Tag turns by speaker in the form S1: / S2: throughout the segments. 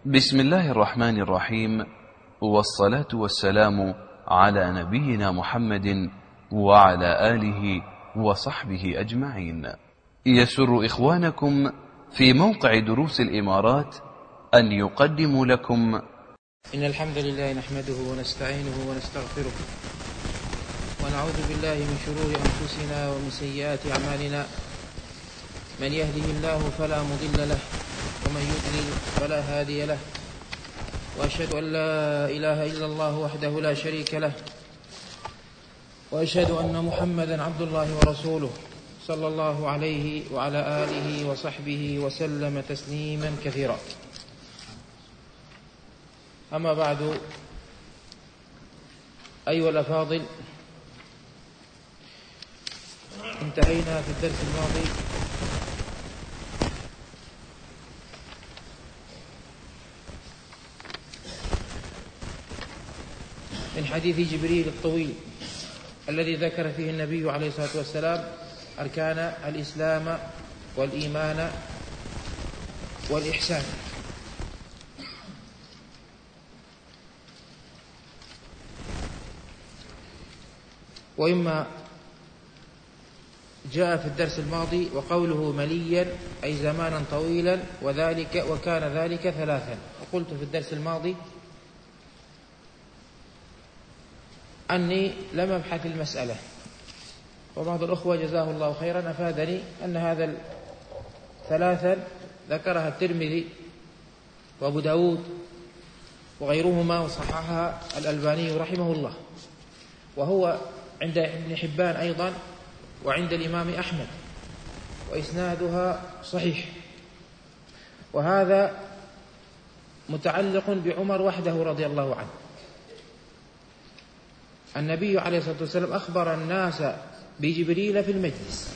S1: بسم الله الرحمن الرحيم، والصلاة والسلام على نبينا محمد وعلى آله وصحبه أجمعين. يسر إخوانكم في موقع دروس الإمارات أن يقدموا لكم
S2: إن الحمد لله نحمده ونستعينه ونستغفره ونعوذ بالله من شرور أنفسنا ومن سيئات أعمالنا. من يهده الله فلا مضل له ومن يضلل فلا هادي له، وأشهد أن لا إله إلا الله وحده لا شريك له، وأشهد أن محمدا عبد الله ورسوله صلى الله عليه وعلى آله وصحبه وسلم تسليما كثيرا. أما بعد، أيها الأفاضل، انتهينا في الدرس الماضي من حديث جبريل الطويل الذي ذكر فيه النبي عليه الصلاة والسلام أركان الإسلام والإيمان والإحسان. وإما جاء في الدرس الماضي وقوله مليا أي زمانا طويلا، وكان ذلك ثلاثا. وقلت في الدرس الماضي أني لم أبحث المسألة، وبعض الأخوة جزاه الله خيرا أفادني أن هذا ثلاثا ذكرها الترمذي وأبو داود وغيرهما، وصححها الألباني رحمه الله، وهو عند ابن حبان أيضا وعند الإمام أحمد، وإسنادها صحيح. وهذا متعلق بعمر وحده رضي الله عنه. النبي عليه الصلاة والسلام أخبر الناس بجبريل في المجلس،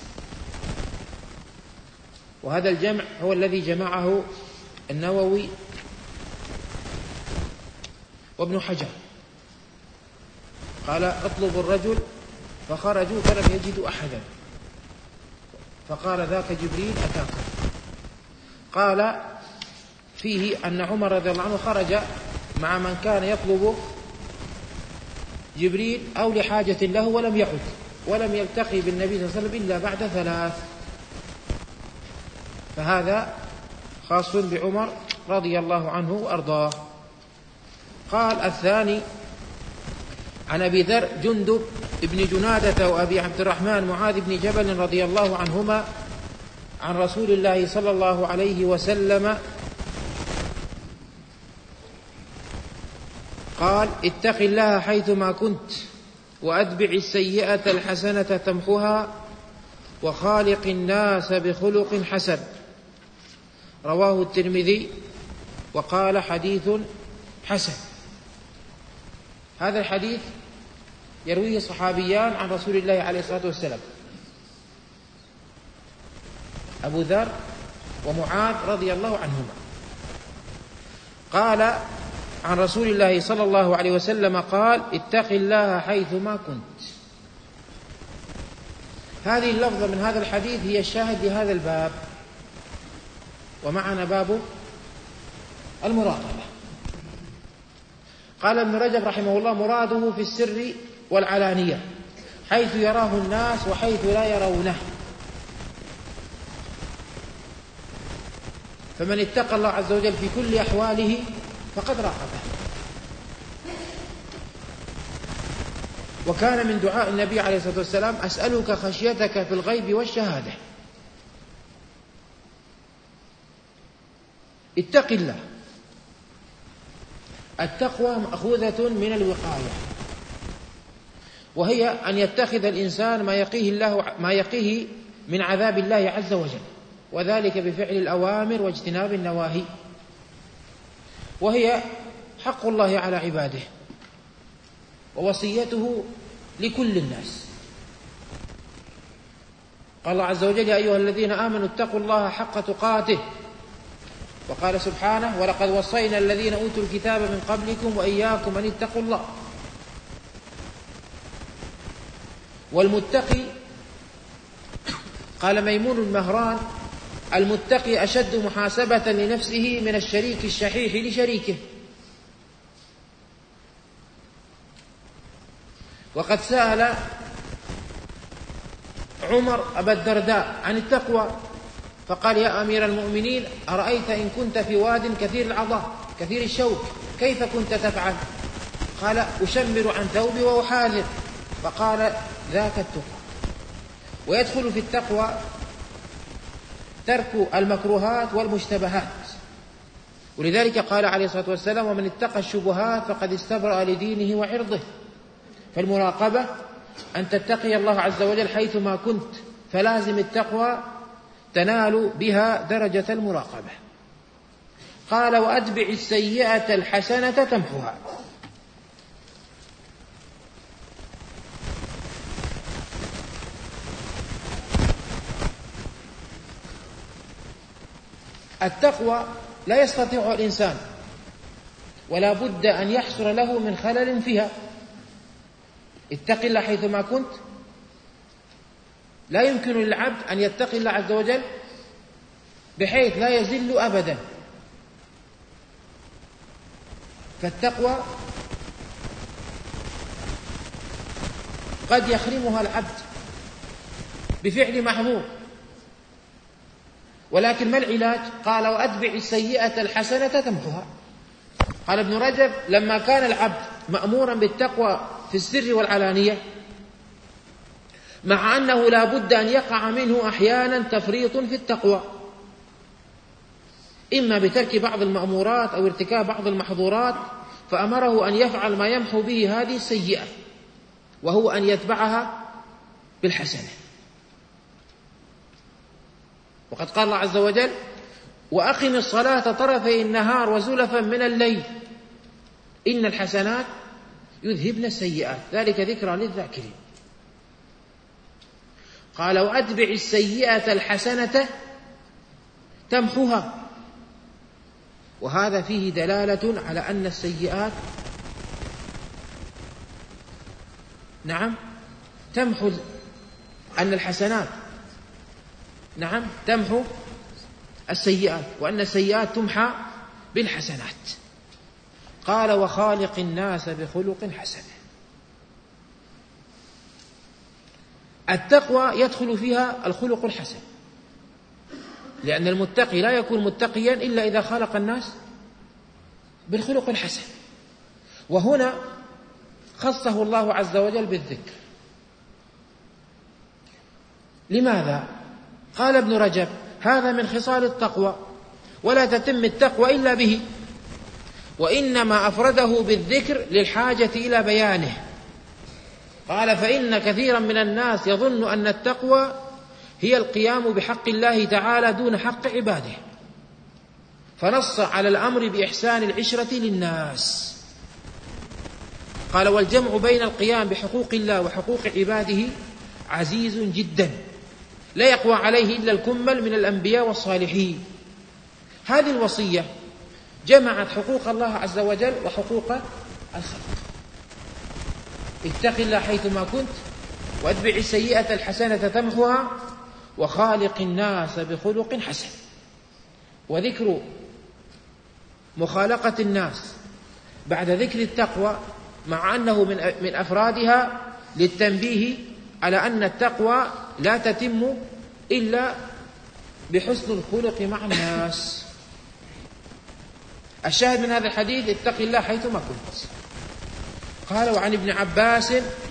S2: وهذا الجمع هو الذي جمعه النووي وابن حجر. قال اطلبوا الرجل، فخرجوا فلم يجدوا أحدا، فقال ذاك جبريل أتاكم. قال فيه أن عمر رضي الله عنه خرج مع من كان يطلب جبريل أو لحاجة له ولم يعد، ولم يلتقي بالنبي صلى الله عليه وسلم إلا بعد ثلاث. فهذا خاص بعمر رضي الله عنه وأرضاه. قال الثاني عن أبي ذر جندب ابن جنادة وأبي عبد الرحمن معاذ بن جبل رضي الله عنهما عن رسول الله صلى الله عليه وسلم قال اتق الله حيثما كنت، وأتبع السيئة الحسنة تمحها، وخالق الناس بخلق حسن. رواه الترمذي وقال حديث حسن. هذا الحديث يرويه صحابيان عن رسول الله عليه الصلاة والسلام، أبو ذر ومعاذ رضي الله عنهما. قال عن رسول الله صلى الله عليه وسلم قال اتق الله حيثما كنت. هذه اللفظة من هذا الحديث هي الشاهد لهذا الباب، ومعنا باب المراقبة. قال ابن رجب رحمه الله مراده في السر والعلانية، حيث يراه الناس وحيث لا يرونه. فمن اتقى الله عز وجل في كل أحواله فقد راقبه. وكان من دعاء النبي عليه الصلاة والسلام أسألك خشيتك في الغيب والشهادة. اتق الله. التقوى مأخوذة من الوقاية، وهي أن يتخذ الإنسان ما يقيه من عذاب الله عز وجل، وذلك بفعل الأوامر واجتناب النواهي، وهي حق الله على عباده ووصيته لكل الناس. قال الله عز وجل يا أيها الذين آمنوا اتقوا الله حق تقاته. وقال سبحانه ولقد وصينا الذين أوتوا الكتاب من قبلكم وإياكم أن اتقوا الله. والمتقي قال ميمون المهران المتقي أشد محاسبة لنفسه من الشريك الشحيح لشريكه. وقد سأل عمر أبا الدرداء عن التقوى فقال: يا أمير المؤمنين، أرأيت إن كنت في واد كثير العضاء كثير الشوك كيف كنت تفعل؟ قال: أشمر عن ثوبي وأحاذر. فقال: ذاك التقى. ويدخل في التقوى ترك المكروهات والمشتبهات، ولذلك قال عليه الصلاة والسلام: ومن اتقى الشبهات فقد استبرأ لدينه وعرضه. فالمراقبة أن تتقي الله عز وجل حيثما كنت، فلازم التقوى تنال بها درجة المراقبة. قال: وأتبع السيئة الحسنة تمحها. التقوى لا يستطيع الإنسان ولا بد أن يحصل له من خلل فيها. اتق الله حيثما كنت، لا يمكن للعبد أن يتقي الله عز وجل بحيث لا يزل أبدا. فالتقوى قد يخرمها العبد بفعل محظور، ولكن ما العلاج؟ قال: وأتبع السيئة الحسنة تمحها. قال ابن رجب: لما كان العبد مأمورا بالتقوى في السر والعلانية، مع أنه لا بد أن يقع منه أحيانا تفريط في التقوى، إما بترك بعض المأمورات أو ارتكاب بعض المحظورات، فأمره أن يفعل ما يمحو به هذه السيئة، وهو أن يتبعها بالحسنة. وقد قال الله عز وجل: وأقم الصلاة طرفي النهار وزلفا من الليل إن الحسنات يذهبن السيئات ذلك ذكرى للذاكرين. قال: وأتبع السيئة الحسنة تمحها. وهذا فيه دلالة على أن السيئات تمحو، أن الحسنات تمحو السيئات، وأن السيئات تمحى بالحسنات. قال: وخالق الناس بخلق حسن. التقوى يدخل فيها الخلق الحسن، لأن المتقي لا يكون متقيا إلا إذا خلق الناس بالخلق الحسن. وهنا خصه الله عز وجل بالذكر. لماذا؟ قال ابن رجب: هذا من خصال التقوى، ولا تتم التقوى إلا به، وإنما أفرده بالذكر للحاجة إلى بيانه. قال: فإن كثيرا من الناس يظن أن التقوى هي القيام بحق الله تعالى دون حق عباده، فنص على الأمر بإحسان العشرة للناس. قال: والجمع بين القيام بحقوق الله وحقوق عباده عزيز جدا، لا يقوى عليه إلا الكمل من الأنبياء والصالحين. هذه الوصية جمعت حقوق الله عز وجل وحقوق الخلق. اتق الله حيثما كنت، واتبع السيئة الحسنة تمحها، وخالق الناس بخلق حسن. وذكر مخالقة الناس بعد ذكر التقوى مع أنه من أفرادها للتنبيه على أن التقوى لا تتم إلا بحسن الخلق مع الناس. الشاهد من هذا الحديث: اتق الله حيثما كنت. قال: وعن ابن عباس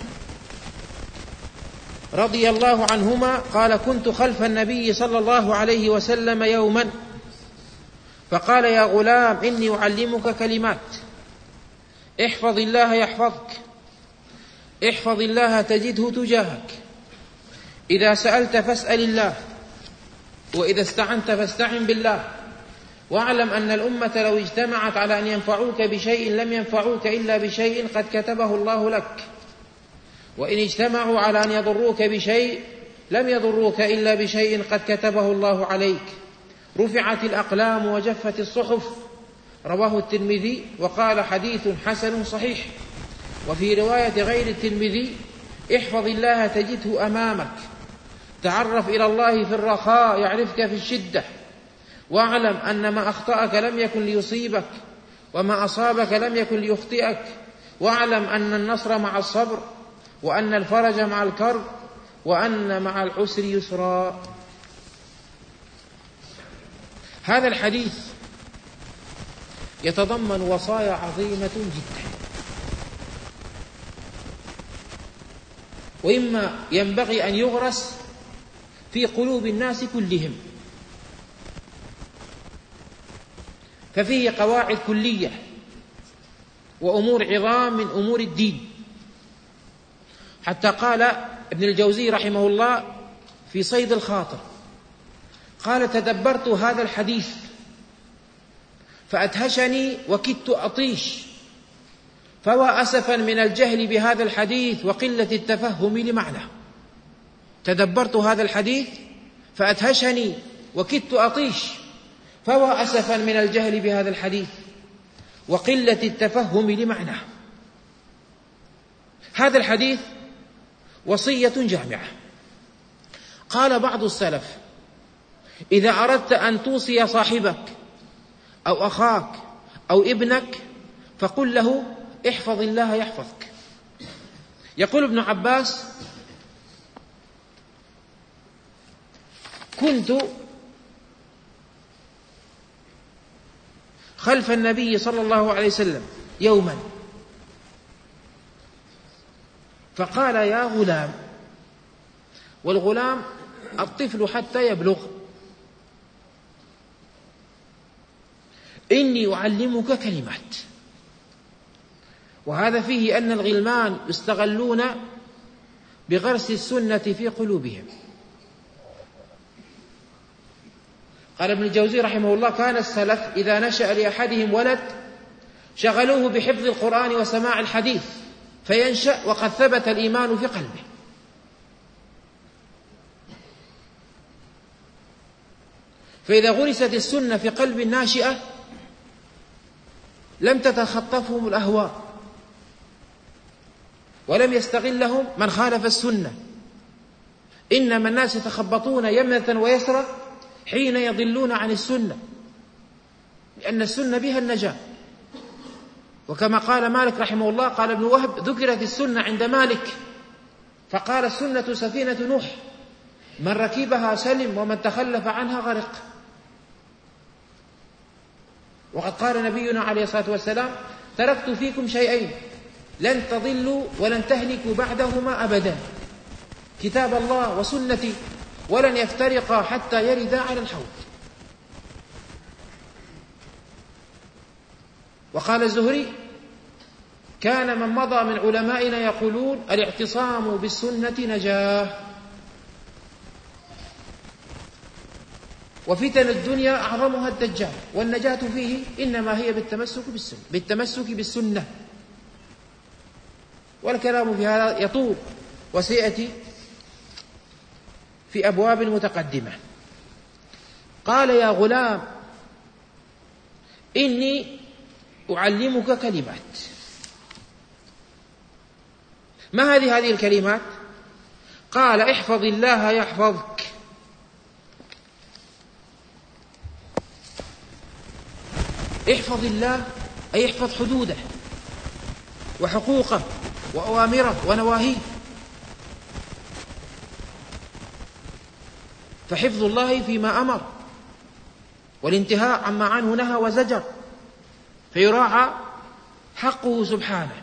S2: رضي الله عنهما قال: كنت خلف النبي صلى الله عليه وسلم يوما فقال: يا غلام، إني أعلمك كلمات، احفظ الله يحفظك، احفظ الله تجده تجاهك، إذا سألت فاسأل الله، وإذا استعنت فاستعن بالله، واعلم أن الأمة لو اجتمعت على أن ينفعوك بشيء لم ينفعوك إلا بشيء قد كتبه الله لك، وإن اجتمعوا على أن يضروك بشيء لم يضروك إلا بشيء قد كتبه الله عليك، رفعت الأقلام وجفت الصحف. رواه الترمذي وقال: حديث حسن صحيح. وفي رواية غير الترمذي: احفظ الله تجده أمامك، تعرف إلى الله في الرخاء يعرفك في الشدة، واعلم أن ما أخطأك لم يكن ليصيبك، وما أصابك لم يكن ليخطئك، واعلم أن النصر مع الصبر، وأن الفرج مع الكرب، وأن مع العسر يسرا. هذا الحديث يتضمن وصايا عظيمة جدا، وإما ينبغي أن يغرس في قلوب الناس كلهم، ففيه قواعد كلية وأمور عظام من أمور الدين. حتى قال ابن الجوزي رحمه الله في صيد الخاطر، قال: تدبرت هذا الحديث فأدهشني وكدت أطيش، فوا أسفا من الجهل بهذا الحديث وقلة التفهم لمعناه. تدبرت هذا الحديث فأدهشني وكدت أطيش، فوا أسفا من الجهل بهذا الحديث وقلة التفهم لمعناه. هذا الحديث وصية جامعة. قال بعض السلف: إذا أردت أن توصي صاحبك أو أخاك أو ابنك فقل له: احفظ الله يحفظك. يقول ابن عباس: كنت خلف النبي صلى الله عليه وسلم يوما فقال: يا غلام، والغلام الطفل حتى يبلغ، إني أعلمك كلمات. وهذا فيه أن الغلمان يستغلون بغرس السنة في قلوبهم. قال ابن الجوزي رحمه الله: كان السلف إذا نشأ لأحدهم ولد شغلوه بحفظ القرآن وسماع الحديث فينشأ وقد ثبت الإيمان في قلبه. فإذا غرست السنة في قلب الناشئة لم تتخطفهم الأهواء، ولم يستغلهم من خالف السنة. إنما الناس يتخبطون يمنة ويسرى حين يضلون عن السنة، لأن السنة بها النجاة. وكما قال مالك رحمه الله، قال ابن وهب: ذكرت السنة عند مالك فقال: السنة سفينة نوح، من ركبها سلم ومن تخلف عنها غرق. وقد قال نبينا عليه الصلاة والسلام: تركت فيكم شيئين لن تضلوا ولن تهلكوا بعدهما أبدا، كتاب الله وسنتي، ولن يفترقا حتى يردا على الحوض. وقال الزهري: كان من مضى من علمائنا يقولون: الاعتصام بالسنة نجاه. وفتن الدنيا أعظمها الدجال، والنجاة فيه إنما هي بالتمسك بالسنة. والكلام في هذا يطول وسيأتي في أبواب متقدمة. قال: يا غلام، إني أعلمك كلمات. ما هذه الكلمات؟ قال: احفظ الله يحفظك. احفظ الله أي احفظ حدوده وحقوقه وأوامره ونواهيه. فحفظ الله فيما أمر، والانتهاء عما عنه نهى وزجر، فيراعى حقه سبحانه.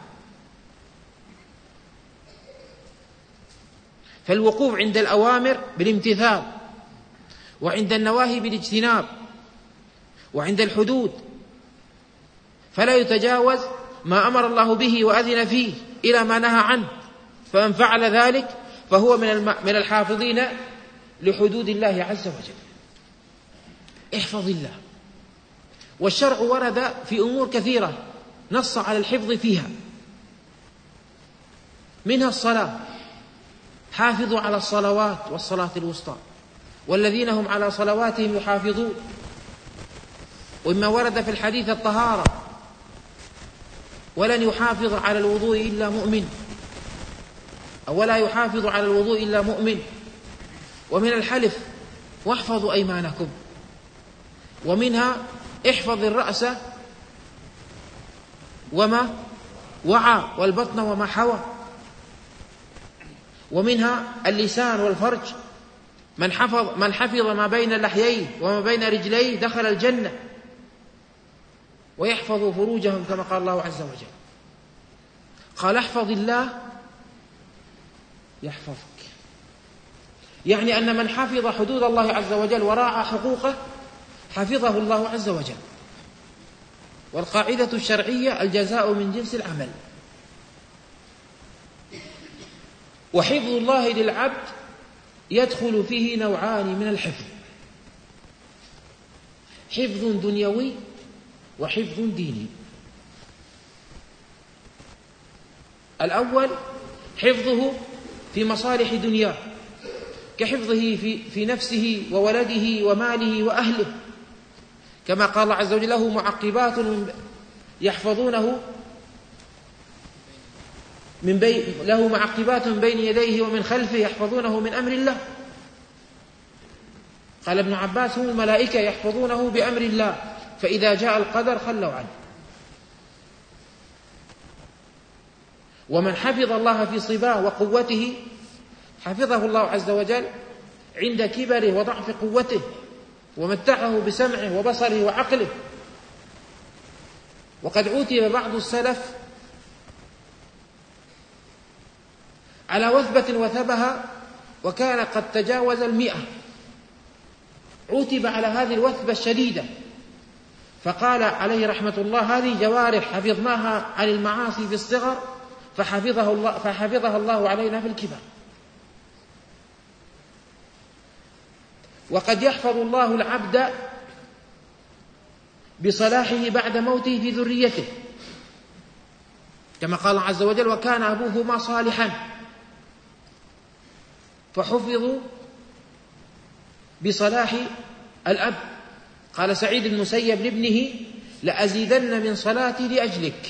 S2: فالوقوف عند الأوامر بالامتثال، وعند النواهي بالاجتناب، وعند الحدود فلا يتجاوز ما أمر الله به وأذن فيه إلى ما نهى عنه، فمن فعل ذلك فهو من الحافظين لحدود الله عز وجل. احفظ الله. والشرع ورد في أمور كثيرة نص على الحفظ فيها، منها الصلاة: حافظوا على الصلوات والصلاة الوسطى والذين هم على صلواتهم يحافظون. وإما ورد في الحديث الطهارة: ولن يحافظ على الوضوء إلا مؤمن، أو ولا يحافظ على الوضوء إلا مؤمن. ومن الحلف واحفظوا أيمانكم، ومنها احفظ الرأس وما وعى والبطن وما حوى، ومنها اللسان والفرج، من حفظ ما بين لحييه وما بين رجليه دخل الجنة، ويحفظوا فروجهم كما قال الله عز وجل. قال احفظ الله يحفظك، يعني أن من حفظ حدود الله عز وجل وراعى حقوقه حفظه الله عز وجل. والقاعدة الشرعية الجزاء من جنس العمل. وحفظ الله للعبد يدخل فيه نوعان من الحفظ: حفظ دنيوي وحفظ ديني. الأول حفظه في مصالح دنياه، كحفظه في نفسه وولده وماله وأهله، كما قال الله عز وجل له معقبات يحفظونه له معقبات بين يديه ومن خلفه يحفظونه من أمر الله. قال ابن عباس هم الملائكة يحفظونه بأمر الله، فإذا جاء القدر خلوا عنه. ومن حفظ الله في صباه وقوته حفظه الله عز وجل عند كبره وضعف قوته، ومتعه بسمعه وبصره وعقله. وقد عوتب بعض السلف على وثبة وثبها وكان قد تجاوز 100، عوتب على هذه الوثبة الشديدة، فقال عليه رحمة الله: هذه جوارح حفظناها عن المعاصي في الصغر فحفظها الله علينا في الكبر. وقد يحفظ الله العبد بصلاحه بعد موته في ذريته، كما قال عز وجل: وكان أبوهما صالحا، فحفظوا بصلاح الأب. قال سعيد بن المسيب لابنه: لأزيدن من صلاتي لأجلك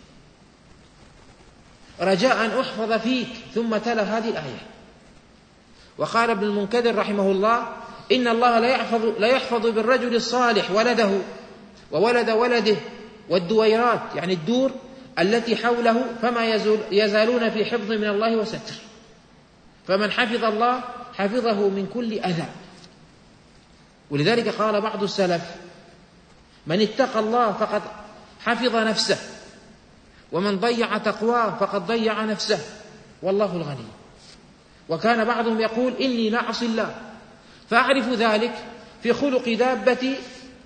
S2: رجاء أن أحفظ فيك، ثم تلا هذه الآية. وقال ابن المنكدر رحمه الله: إن الله لا يحفظ بالرجل الصالح ولده وولد ولده والدويرات، يعني الدور التي حوله، فما يزالون في حفظ من الله وستر. فمن حفظ الله حفظه من كل أذى. ولذلك قال بعض السلف: من اتقى الله فقد حفظ نفسه، ومن ضيع تقواه فقد ضيع نفسه، والله الغني. وكان بعضهم يقول: إني لا أعصي الله، فأعرف ذلك في خلق دابتي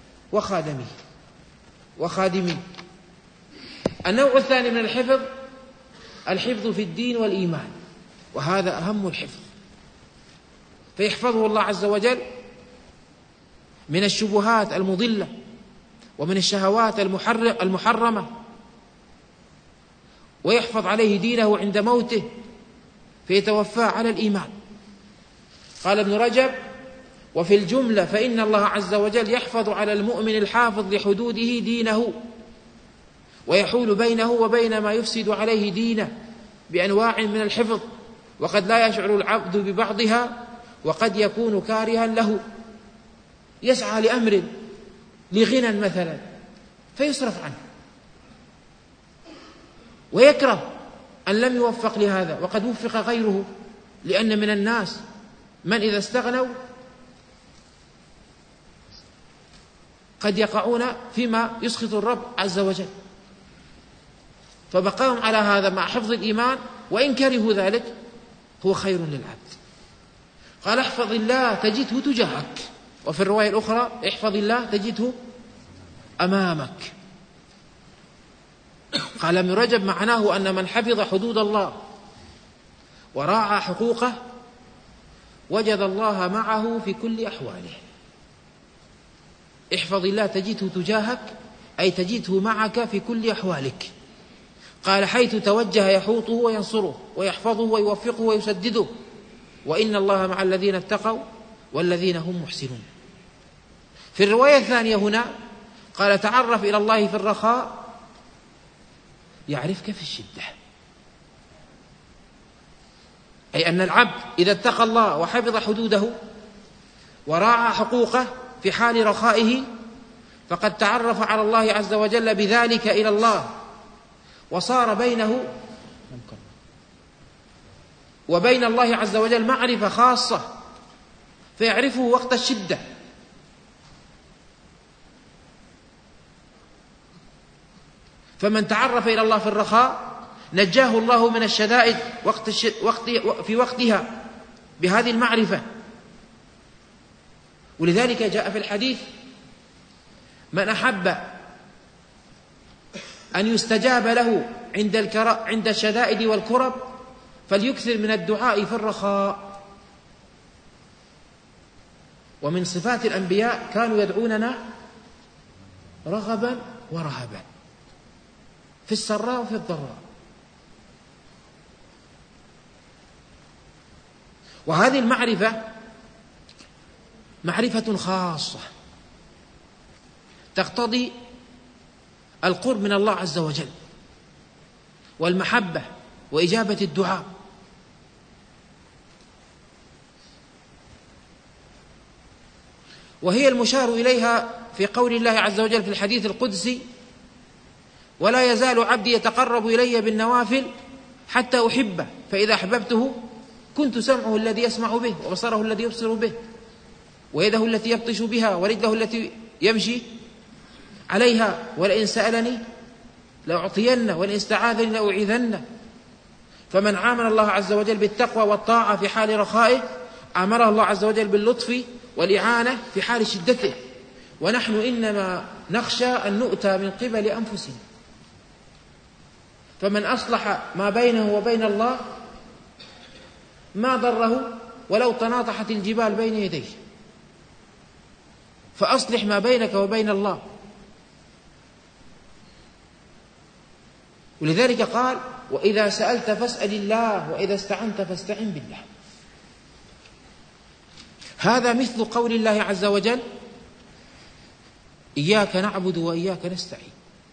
S2: وخادمي. النوع الثاني من الحفظ الحفظ في الدين والإيمان، وهذا أهم الحفظ، فيحفظه الله عز وجل من الشبهات المضلة ومن الشهوات المحرمة، ويحفظ عليه دينه عند موته فيتوفى على الإيمان. قال ابن رجب: وفي الجملة فإن الله عز وجل يحفظ على المؤمن الحافظ لحدوده دينه، ويحول بينه وبين ما يفسد عليه دينه بأنواع من الحفظ، وقد لا يشعر العبد ببعضها، وقد يكون كارها له، يسعى لأمر لغنى مثلا فيصرف عنه، ويكره أن لم يوفق لهذا وقد وفق غيره، لأن من الناس من إذا استغنوا قد يقعون فيما يسخط الرب عز وجل، فبقاهم على هذا مع حفظ الإيمان، وإن كرهوا ذلك هو خير للعبد. قال: احفظ الله تجده تجاهك، وفي الرواية الأخرى: احفظ الله تجده أمامك. قال ابن رجب: معناه أن من حفظ حدود الله وراعى حقوقه وجد الله معه في كل أحواله. احفظ الله تجده تجاهك، أي تجده معك في كل أحوالك. قال: حيث توجه يحوطه وينصره ويحفظه ويوفقه ويسدده، وإن الله مع الذين اتقوا والذين هم محسنون. في الرواية الثانية هنا قال: تعرف إلى الله في الرخاء يعرفك في الشدة. أي أن العبد إذا اتقى الله وحفظ حدوده وراعى حقوقه في حال رخائه فقد تعرف على الله عز وجل بذلك إلى الله، وصار بينه وبين الله عز وجل معرفة خاصة، فيعرفه وقت الشدة. فمن تعرف إلى الله في الرخاء نجاه الله من الشدائد في وقتها بهذه المعرفة. ولذلك جاء في الحديث: من أحب أن يستجاب له عند الشدائد والكرب فليكثر من الدعاء في الرخاء. ومن صفات الأنبياء كانوا يدعوننا رغبا ورهبا في السراء وفي الضراء. وهذه المعرفة معرفة خاصة تقتضي القرب من الله عز وجل والمحبة وإجابة الدعاء. وهي المشار إليها في قول الله عز وجل في الحديث القدسي: ولا يزال عبدي يتقرب إلي بالنوافل حتى أحبه فإذا أحببته كنت سمعه الذي يسمع به وبصره الذي يبصر به ويده التي يبطش بها ورجله التي يمشي عليها ولئن سألني لأعطينه ولئن استعاذني لأعيذنه. فمن عامل الله عز وجل بالتقوى والطاعة في حال رخائه أمره الله عز وجل باللطف والإعانة في حال شدته. ونحن إنما نخشى أن نؤتى من قبل أنفسنا. فمن أصلح ما بينه وبين الله ما ضره ولو تناطحت الجبال بين يديه. فأصلح ما بينك وبين الله. ولذلك قال: وإذا سألت فاسأل الله وإذا استعنت فاستعن بالله. هذا مثل قول الله عز وجل: إياك نعبد وإياك نستعين.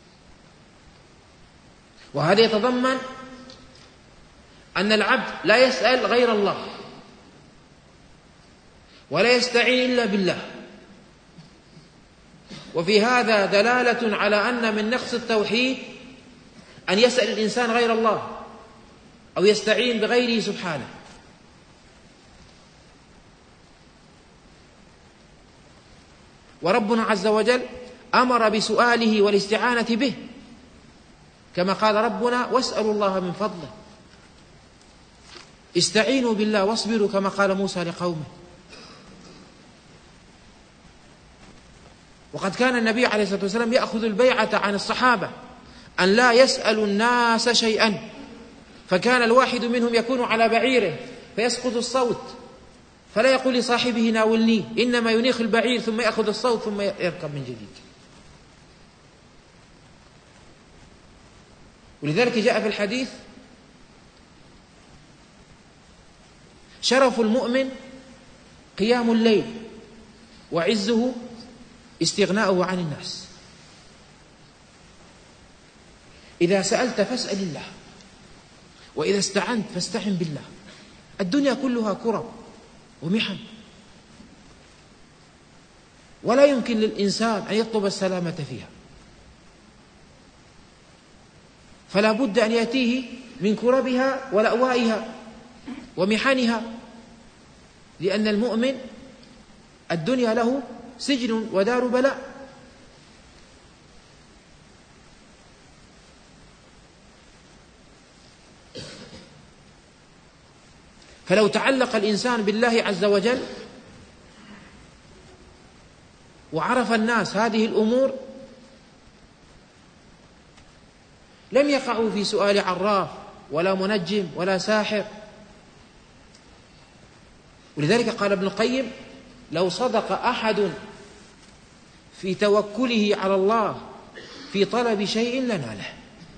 S2: وهذا يتضمن أن العبد لا يسأل غير الله ولا يستعين إلا بالله. وفي هذا دلالة على أن من نقص التوحيد أن يسأل الإنسان غير الله أو يستعين بغيره سبحانه. وربنا عز وجل أمر بسؤاله والاستعانة به، كما قال ربنا: واسألوا الله من فضله. استعينوا بالله واصبروا، كما قال موسى لقومه. وقد كان النبي عليه الصلاة والسلام يأخذ البيعة عن الصحابة أن لا يسألوا الناس شيئا، فكان الواحد منهم يكون على بعيره فيسقط الصوت فلا يقول لصاحبه ناولني، إنما ينيخ البعير ثم يأخذ الصوت ثم يركب من جديد. ولذلك جاء في الحديث: شرف المؤمن قيام الليل وعزه استغناؤه عن الناس. إذا سألت فاسأل الله وإذا استعنت فاستعن بالله. الدنيا كلها كرب ومحن، ولا يمكن للإنسان أن يطلب السلامة فيها، فلا بد أن يأتيه من كربها ولأوائها ومحنها، لأن المؤمن الدنيا له سجن ودار بلاء. فلو تعلق الإنسان بالله عز وجل وعرف الناس هذه الأمور لم يقعوا في سؤال عراف ولا منجم ولا ساحر. ولذلك قال ابن القيم: لو صدق أحد في توكله على الله في طلب شيء لناله.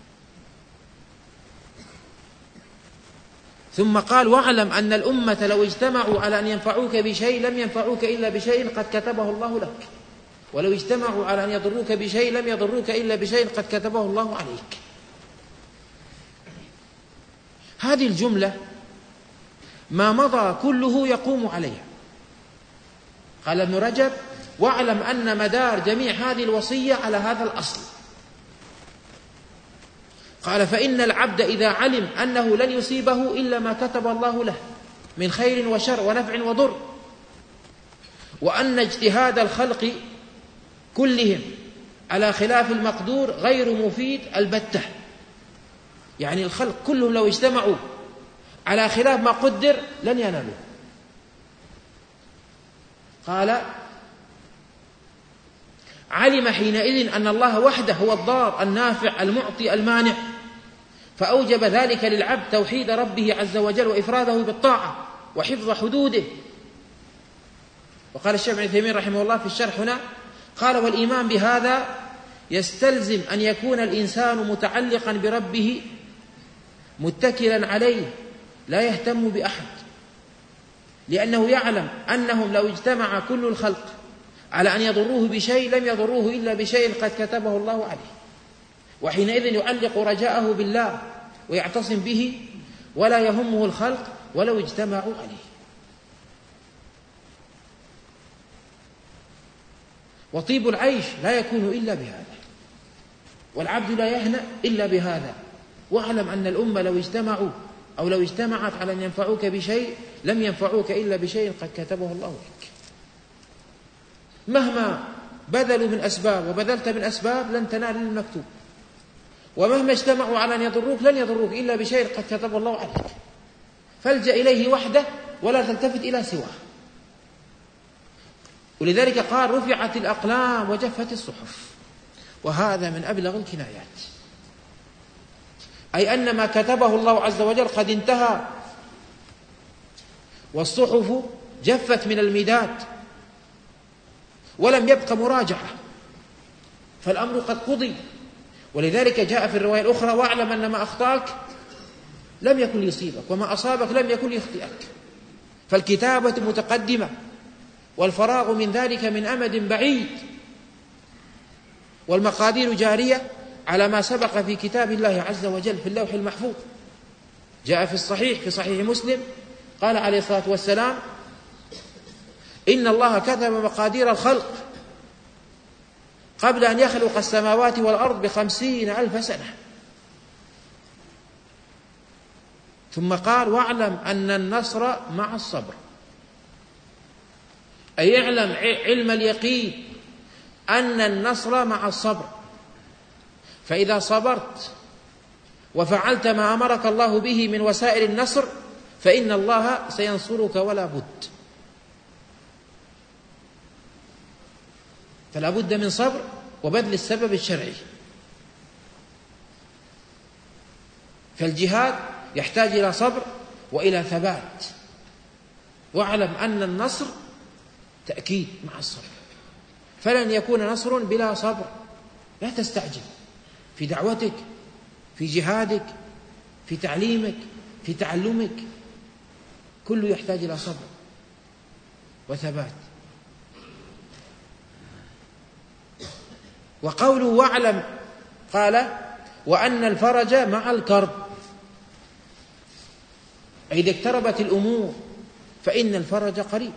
S2: ثم قال: واعلم أن الأمة لو اجتمعوا على أن ينفعوك بشيء لم ينفعوك إلا بشيء قد كتبه الله لك، ولو اجتمعوا على أن يضروك بشيء لم يضروك إلا بشيء قد كتبه الله عليك. هذه الجملة ما مضى كله يقوم عليها. قال ابن رجب: واعلم أن مدار جميع هذه الوصية على هذا الأصل. قال: فإن العبد إذا علم أنه لن يصيبه إلا ما كتب الله له من خير وشر ونفع وضر، وأن اجتهاد الخلق كلهم على خلاف المقدور غير مفيد البتة، يعني الخلق كلهم لو اجتمعوا على خلاف ما قدر لن ينالوا. قال: علم حينئذ أن الله وحده هو الضار النافع المعطي المانع، فأوجب ذلك للعبد توحيد ربه عز وجل وإفراده بالطاعة وحفظ حدوده. وقال الشيخ ابن عثيمين رحمه الله في الشرح هنا، قال: والإيمان بهذا يستلزم أن يكون الإنسان متعلقا بربه متكلا عليه لا يهتم بأحد، لأنه يعلم أنهم لو اجتمع كل الخلق على أن يضروه بشيء لم يضروه إلا بشيء قد كتبه الله عليه، وحينئذ يعلق رجاءه بالله ويعتصم به ولا يهمه الخلق ولو اجتمعوا عليه. وطيب العيش لا يكون إلا بهذا، والعبد لا يهنأ إلا بهذا. واعلم أن الأمة لو اجتمعوا أو لو اجتمعت على أن ينفعوك بشيء لم ينفعوك إلا بشيء قد كتبه الله لك. مهما بذلوا من أسباب وبذلت من أسباب لن تنال المكتوب، ومهما اجتمعوا على أن يضروك لن يضروك إلا بشيء قد كتبه الله عليك. فالجأ إليه وحده ولا تلتفت إلى سواه. ولذلك قال: رفعت الأقلام وجفت الصحف. وهذا من أبلغ الكنايات، أي أن ما كتبه الله عز وجل قد انتهى، والصحف جفت من المداد ولم يبق مراجعة، فالأمر قد قضي. ولذلك جاء في الرواية الأخرى: واعلم أن ما أخطأك لم يكن ليصيبك وما أصابك لم يكن ليخطئك. فالكتابة متقدمة، والفراغ من ذلك من أمد بعيد، والمقادير جارية على ما سبق في كتاب الله عز وجل في اللوح المحفوظ. جاء في الصحيح في صحيح مسلم قال عليه الصلاة والسلام: إن الله كتب مقادير الخلق قبل أن يخلق السماوات والأرض 50,000 سنة. ثم قال: واعلم أن النصر مع الصبر، أي اعلم علم اليقين أن النصر مع الصبر، فإذا صبرت وفعلت ما أمرك الله به من وسائل النصر فإن الله سينصرك ولا بد. فلا بد من صبر وبذل السبب الشرعي. فالجهاد يحتاج إلى صبر وإلى ثبات. واعلم أن النصر تأكيد مع الصبر، فلن يكون نصر بلا صبر. لا تستعجل في دعوتك، في جهادك، في تعليمك، في تعلمك، كله يحتاج إلى صبر وثبات. وقوله واعلم قال: وأن الفرج مع الكرب، أي إذا اقتربت الأمور فإن الفرج قريب.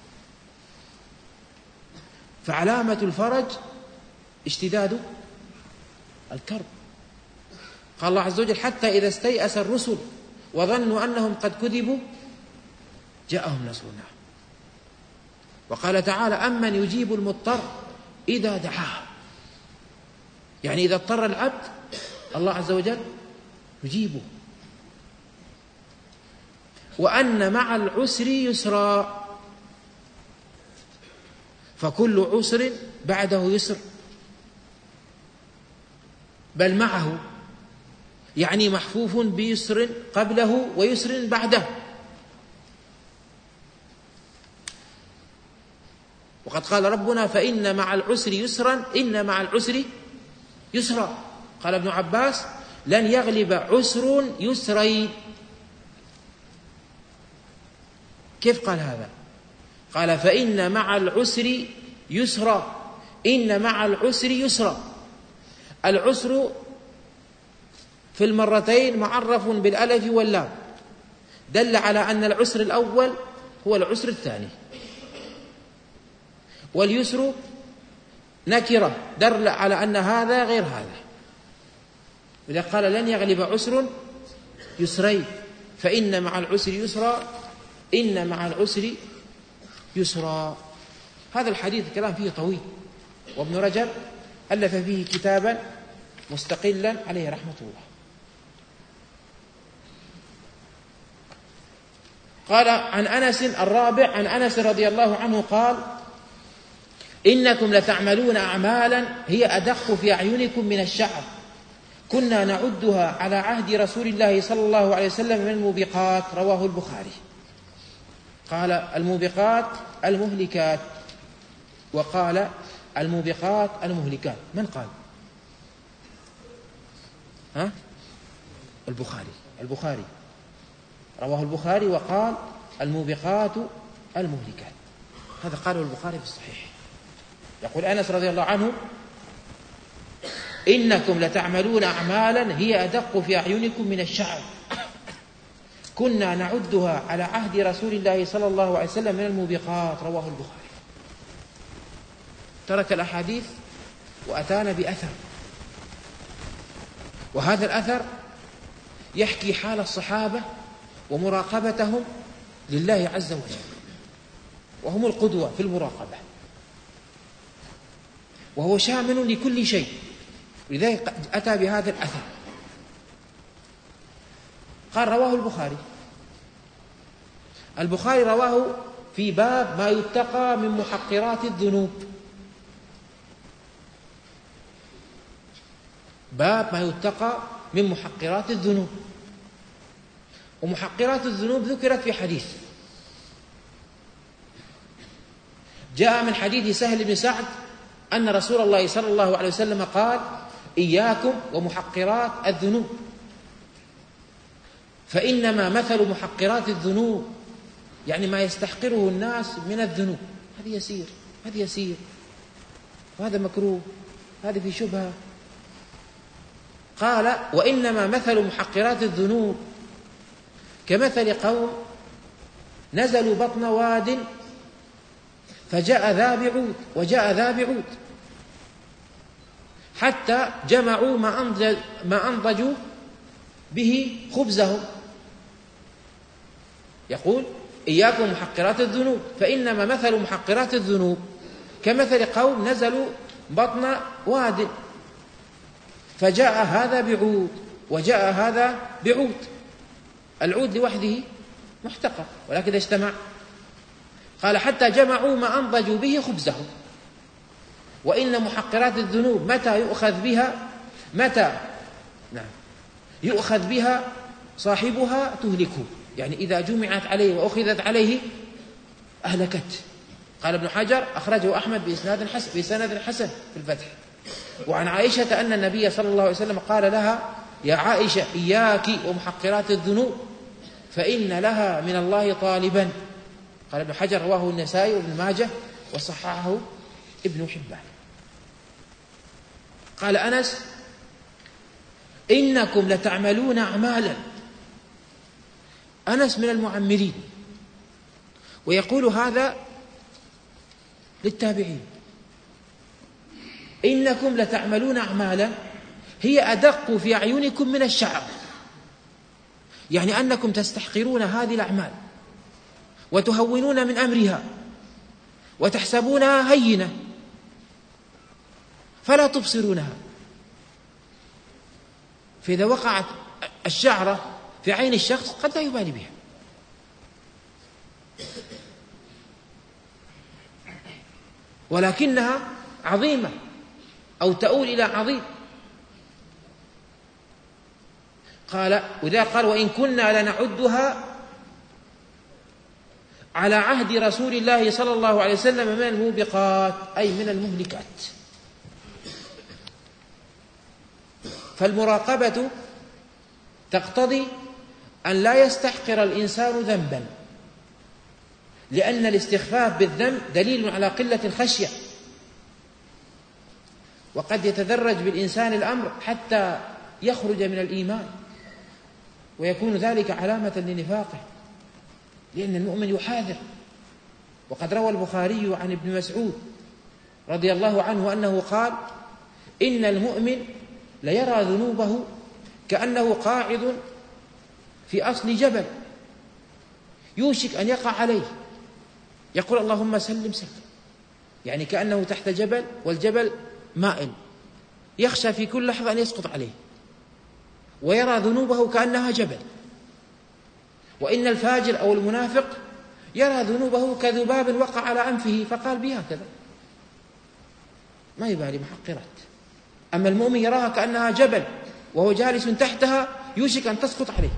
S2: فعلامة الفرج اشتداد الكرب. قال الله عز وجل: حتى إذا استيأس الرسل وظنوا أنهم قد كذبوا جاءهم نصرنا. وقال تعالى: أمن يجيب المضطر إذا دعاه، يعني إذا اضطر العبد الله عز وجل يجيبه. وأن مع العسر يسرا، فكل عسر بعده يسر، بل معه، يعني محفوف بيسر قبله ويسر بعده. وقد قال ربنا: فإن مع العسر يسرا، إن مع العسر يسرا. قال ابن عباس: لن يغلب عسر يسرين. كيف قال هذا؟ قال: فإن مع العسر يسرا، إن مع العسر يسرا. العسر في المرتين معرف بالألف واللام، دل على أن العسر الأول هو العسر الثاني، واليسر نكرة دل على أن هذا غير هذا. إذا قال لن يغلب عسر يسرين فإن مع العسر يسرا، إن مع العسر يسرا. هذا الحديث الكلام فيه طويل، وابن رجب ألف فيه كتابا مستقلا عليه رحمة الله. قال عن أنس الرابع، عن أنس رضي الله عنه قال: إنكم لتعملون أعمالا هي أدق في أعينكم من الشعر، كنا نعدها على عهد رسول الله صلى الله عليه وسلم من الموبقات. رواه البخاري. قال الموبقات المهلكات، وقال الموبقات المهلكات. من قال؟ البخاري رواه البخاري وقال الموبقات المهلكات. هذا قاله البخاري في الصحيح. يقول أنس رضي الله عنه: إنكم لتعملون أعمالا هي أدق في أعينكم من الشعر، كنا نعدها على عهد رسول الله صلى الله عليه وسلم من الموبقات. رواه البخاري. ترك الأحاديث وأتانا بأثر، وهذا الأثر يحكي حال الصحابة ومراقبتهم لله عز وجل، وهم القدوة في المراقبة، وهو شامل لكل شيء، لذلك أتى بهذا الأثر. قال رواه البخاري رواه في باب ما يتقى من محقرات الذنوب، باب ما يتقى من محقرات الذنوب. ومحقرات الذنوب ذكرت في حديث، جاء من حديث سهل بن سعد أن رسول الله صلى الله عليه وسلم قال: إياكم ومحقرات الذنوب، فإنما مثل محقرات الذنوب، يعني ما يستحقره الناس من الذنوب، هذا يسير وهذا مكروه، هذا في شبهة. قال: وإنما مثل محقرات الذنوب كمثل قوم نزلوا بطن واد فجاء ذا بعود وجاء ذا بعود حتى جمعوا ما أنضجوا به خبزهم. يقول: إياكم محقرات الذنوب، فإنما مثل محقرات الذنوب كمثل قوم نزلوا بطن واد فجاء هذا بعود وجاء هذا بعود. العود لوحده محتقر، ولكن إذا اجتمع، قال: حتى جمعوا ما أنضجوا به خبزهم. وإن محقرات الذنوب متى يؤخذ بها صاحبها تهلكه، يعني إذا جمعت عليه وأخذت عليه أهلكت. قال ابن حجر: أخرجه أحمد بسند حسن في الفتح. وعن عائشة أن النبي صلى الله عليه وسلم قال لها: يا عائشة إياك ومحقرات الذنوب فإن لها من الله طالبا. قال ابن حجر: رواه النسائي وابن ماجه وصححه ابن حبان. قال أنس: إنكم لتعملون أعمالا. أنس من المعمرين، ويقول هذا للتابعين: إنكم لتعملون أعمالا هي أدق في أعينكم من الشعر، يعني أنكم تستحقرون هذه الأعمال وتهونون من أمرها وتحسبونها هينة فلا تبصرونها، فإذا وقعت الشعرة في عين الشخص قد لا يبالي بها. ولكنها عظيمة أو تؤول إلى عظيم. قال: وذا قال: وإن كنا لنعدها على عهد رسول الله صلى الله عليه وسلم من الموبقات، أي من المهلكات. فالمراقبة تقتضي أن لا يستحقر الإنسان ذنبا، لأن الاستخفاف بالذنب دليل على قلة الخشية، وقد يتدرج بالإنسان الأمر حتى يخرج من الإيمان، ويكون ذلك علامة لنفاقه. لأن المؤمن يحاذر. وقد روى البخاري عن ابن مسعود رضي الله عنه أنه قال: إن المؤمن ليرى ذنوبه كأنه قاعد في أصل جبل يوشك أن يقع عليه، يقول: اللهم سلم سلم، يعني كأنه تحت جبل والجبل مائل يخشى في كل لحظة أن يسقط عليه، ويرى ذنوبه كأنها جبل. وإن الفاجر أو المنافق يرى ذنوبه كذباب وقع على أنفه فقال بها كذا، ما يبالي، محقرات. أما المؤمن يراها كأنها جبل وهو جالس تحتها يوشك أن تسقط عليه.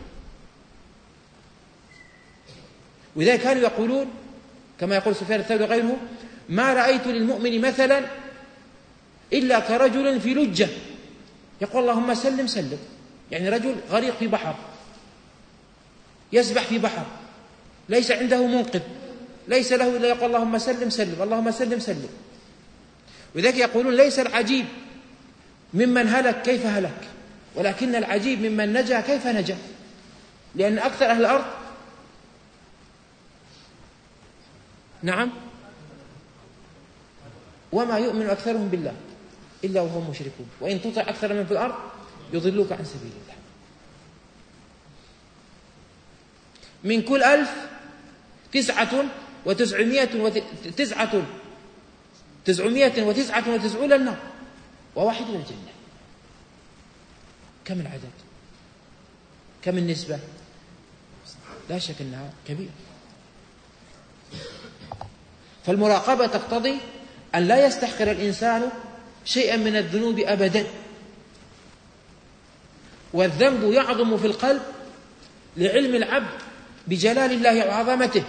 S2: وإذا كانوا يقولون كما يقول سفيان الثوري وغيره: ما رأيت للمؤمن مثلا إلا كرجل في لجة يقول: اللهم سلم سلم، يعني رجل غريق في بحر، يسبح في بحر، ليس عنده منقذ، ليس له إلا يقول: اللهم سلم سلم، اللهم سلم سلم. وذلك يقولون: ليس العجيب ممن هلك كيف هلك، ولكن العجيب ممن نجا كيف نجا. لأن أكثر أهل الأرض وما يؤمن أكثرهم بالله إلا وهم مشركون، وإن تطع أكثر من في الأرض يضلوك عن سبيل الله. من كل 999 النار وواحد الجنة. كم العدد؟ كم النسبة؟ لا شك أنها كبيرة. فالمراقبة تقتضي أن لا يستحقر الإنسان شيئا من الذنوب أبدا. والذنب يعظم في القلب لعلم العبد بجلال الله وعظمته،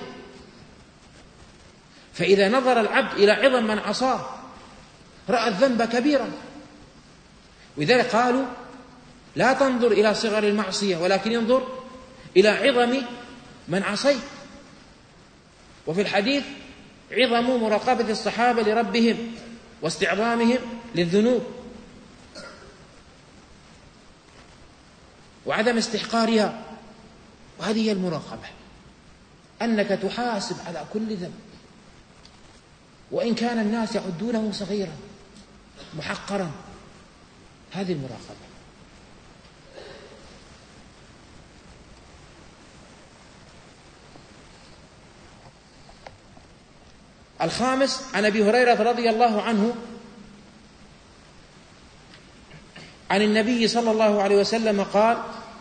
S2: فإذا نظر العبد إلى عظم من عصاه رأى الذنب كبيرا. ولذلك قالوا: لا تنظر إلى صغر المعصية ولكن انظر إلى عظم من عصيت. وفي الحديث: عظم مراقبة الصحابة لربهم واستعظامهم للذنوب وعدم استحقارها. وهذه هي المراقبة، أنك تحاسب على كل ذنب وإن كان الناس يعدونه صغيرا محقرا. هذه المراقبة. الخامس: عن أبي هريرة رضي الله عنه عن النبي صلى الله عليه وسلم قال: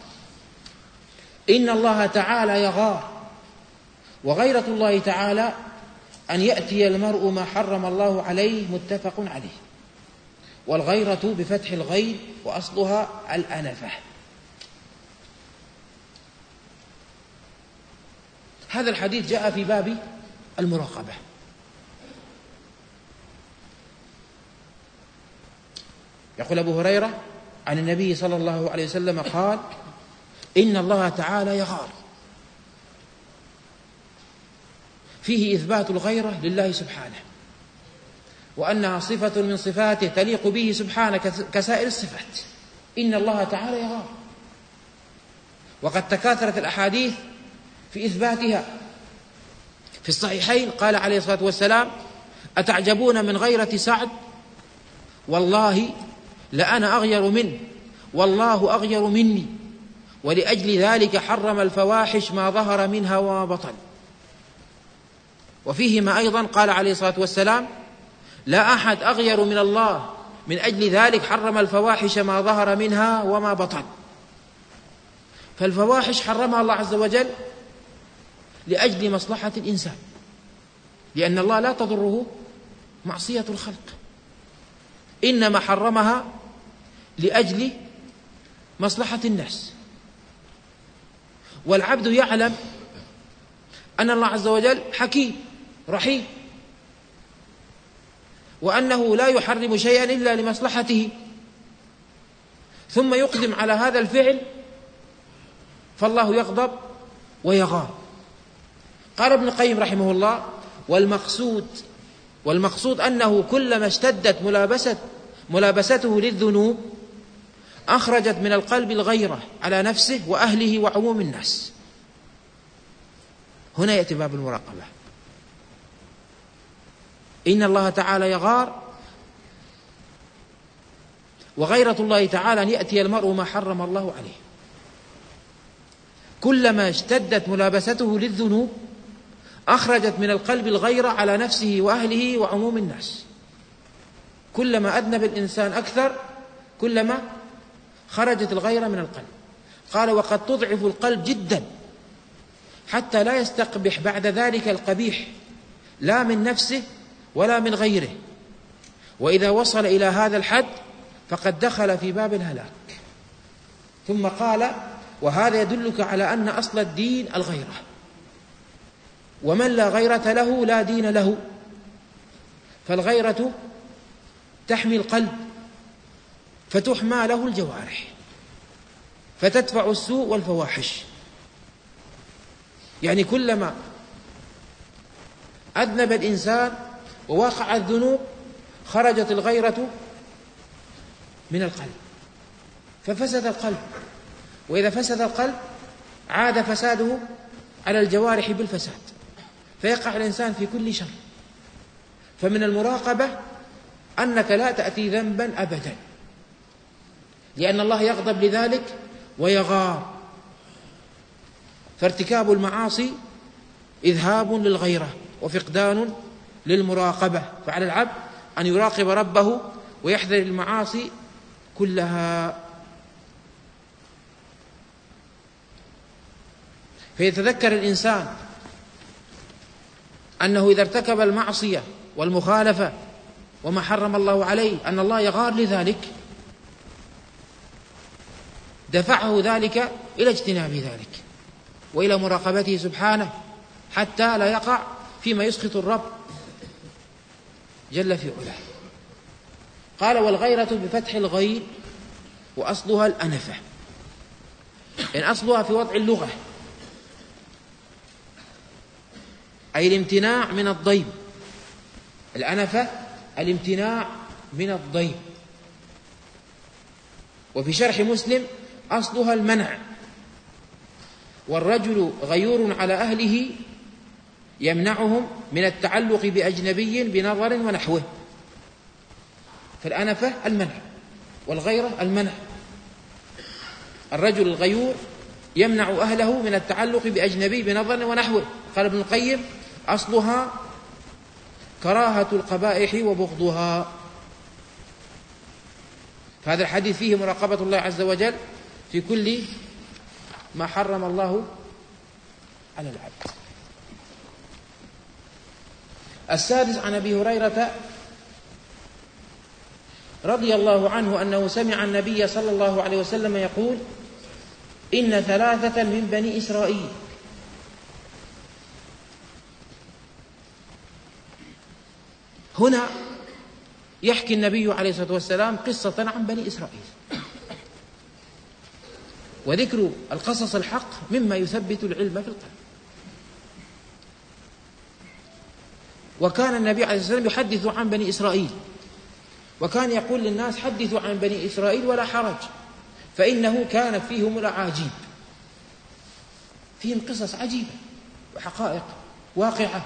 S2: إن الله تعالى يغار، وغيرة الله تعالى أن يأتي المرء ما حرم الله عليه. متفق عليه. والغيرة بفتح الغين وأصلها الأنفة. هذا الحديث جاء في باب المراقبة. يقول أبو هريرة عن النبي صلى الله عليه وسلم قال: إن الله تعالى يغار، فيه إثبات الغيرة لله سبحانه، وأنها صفة من صفاته تليق به سبحانه كسائر الصفات. إن الله تعالى يغار، وقد تكاثرت الأحاديث في إثباتها. في الصحيحين قال عليه الصلاة والسلام: أتعجبون من غيرة سعد؟ والله لأنا أغير منه، والله أغير مني، ولأجل ذلك حرم الفواحش ما ظهر منها وما بطن. وفيهما أيضا قال عليه الصلاة والسلام: لا أحد أغير من الله، من أجل ذلك حرم الفواحش ما ظهر منها وما بطن. فالفواحش حرمها الله عز وجل لأجل مصلحة الإنسان، لأن الله لا تضره معصية الخلق، إنما حرمها لأجل مصلحة الناس. والعبد يعلم أن الله عز وجل حكيم رحيم، وأنه لا يحرم شيئا إلا لمصلحته، ثم يقدم على هذا الفعل فالله يغضب ويغار. قال ابن القيم رحمه الله: والمقصود أنه كلما اشتدت ملابسته للذنوب أخرجت من القلب الغيرة على نفسه وأهله وعموم الناس. هنا يأتي باب المراقبة. إن الله تعالى يغار، وغيرة الله تعالى أن يأتي المرء ما حرم الله عليه. كلما اشتدت ملابسته للذنوب أخرجت من القلب الغيرة على نفسه وأهله وعموم الناس. كلما أذنب الإنسان أكثر كلما خرجت الغيرة من القلب. قال: وقد تضعف القلب جدا حتى لا يستقبح بعد ذلك القبيح لا من نفسه ولا من غيره، وإذا وصل إلى هذا الحد فقد دخل في باب الهلاك. ثم قال: وهذا يدلك على أن أصل الدين الغيرة، ومن لا غيرة له لا دين له. فالغيرة تحمي القلب فتحمى له الجوارح فتدفع السوء والفواحش. يعني كلما أذنب الإنسان ووقع الذنوب خرجت الغيرة من القلب ففسد القلب، وإذا فسد القلب عاد فساده على الجوارح بالفساد، فيقع الإنسان في كل شر. فمن المراقبة أنك لا تأتي ذنبا أبدا، لأن الله يغضب لذلك ويغار. فارتكاب المعاصي إذهاب للغيرة وفقدان للمراقبة. فعلى العبد أن يراقب ربه ويحذر المعاصي كلها. فيتذكر الإنسان أنه إذا ارتكب المعصية والمخالفة وما حرم الله عليه أن الله يغار لذلك، دفعه ذلك إلى اجتناب ذلك وإلى مراقبته سبحانه حتى لا يقع فيما يسخط الرب جل في علاه. قال: والغيرة بفتح الغين وأصلها الأنفة. إن أصلها في وضع اللغة أي الامتناع من الضيم. الأنفة الامتناع من الضيم. وفي شرح مسلم أصلها المنع. والرجل غيور على أهله يمنعهم من التعلق بأجنبي بنظر ونحوه. فالأنفة المنع والغيرة المنع. الرجل الغيور يمنع أهله من التعلق بأجنبي بنظر ونحوه. قال ابن القيم: أصلها كراهة القبائح وبغضها. فهذا الحديث فيه مراقبة الله عز وجل في كل ما حرم الله على العبد. السادس: عن أبي هريرة رضي الله عنه أنه سمع النبي صلى الله عليه وسلم يقول: إن ثلاثة من بني إسرائيل هنا يحكي النبي عليه الصلاة والسلام قصة عن بني إسرائيل، وذكر القصص الحق مما يثبت العلم في القلب. وكان النبي عليه الصلاة والسلام يحدث عن بني إسرائيل، وكان يقول للناس: حدثوا عن بني إسرائيل ولا حرج، فإنه كانت فيهم الأعاجيب. فيهم قصص عجيبة وحقائق واقعة.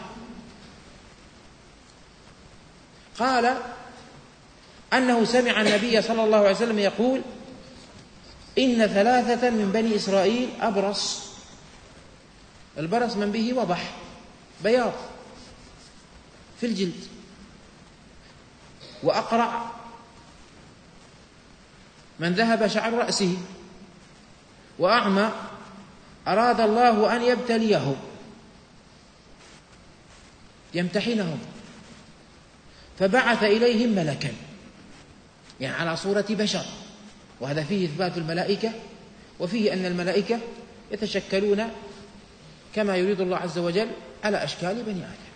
S2: قال أنه سمع النبي صلى الله عليه وسلم يقول: إن ثلاثة من بني إسرائيل أبرص. البرص من به وضح بياض في الجلد، وأقرع من ذهب شعر رأسه، وأعمى أراد الله أن يبتليهم يمتحنهم، فبعث إليهم ملكا، يعني على صورة بشر. وهذا فيه إثبات الملائكة، وفيه أن الملائكة يتشكلون كما يريد الله عز وجل على أشكال بني آدم.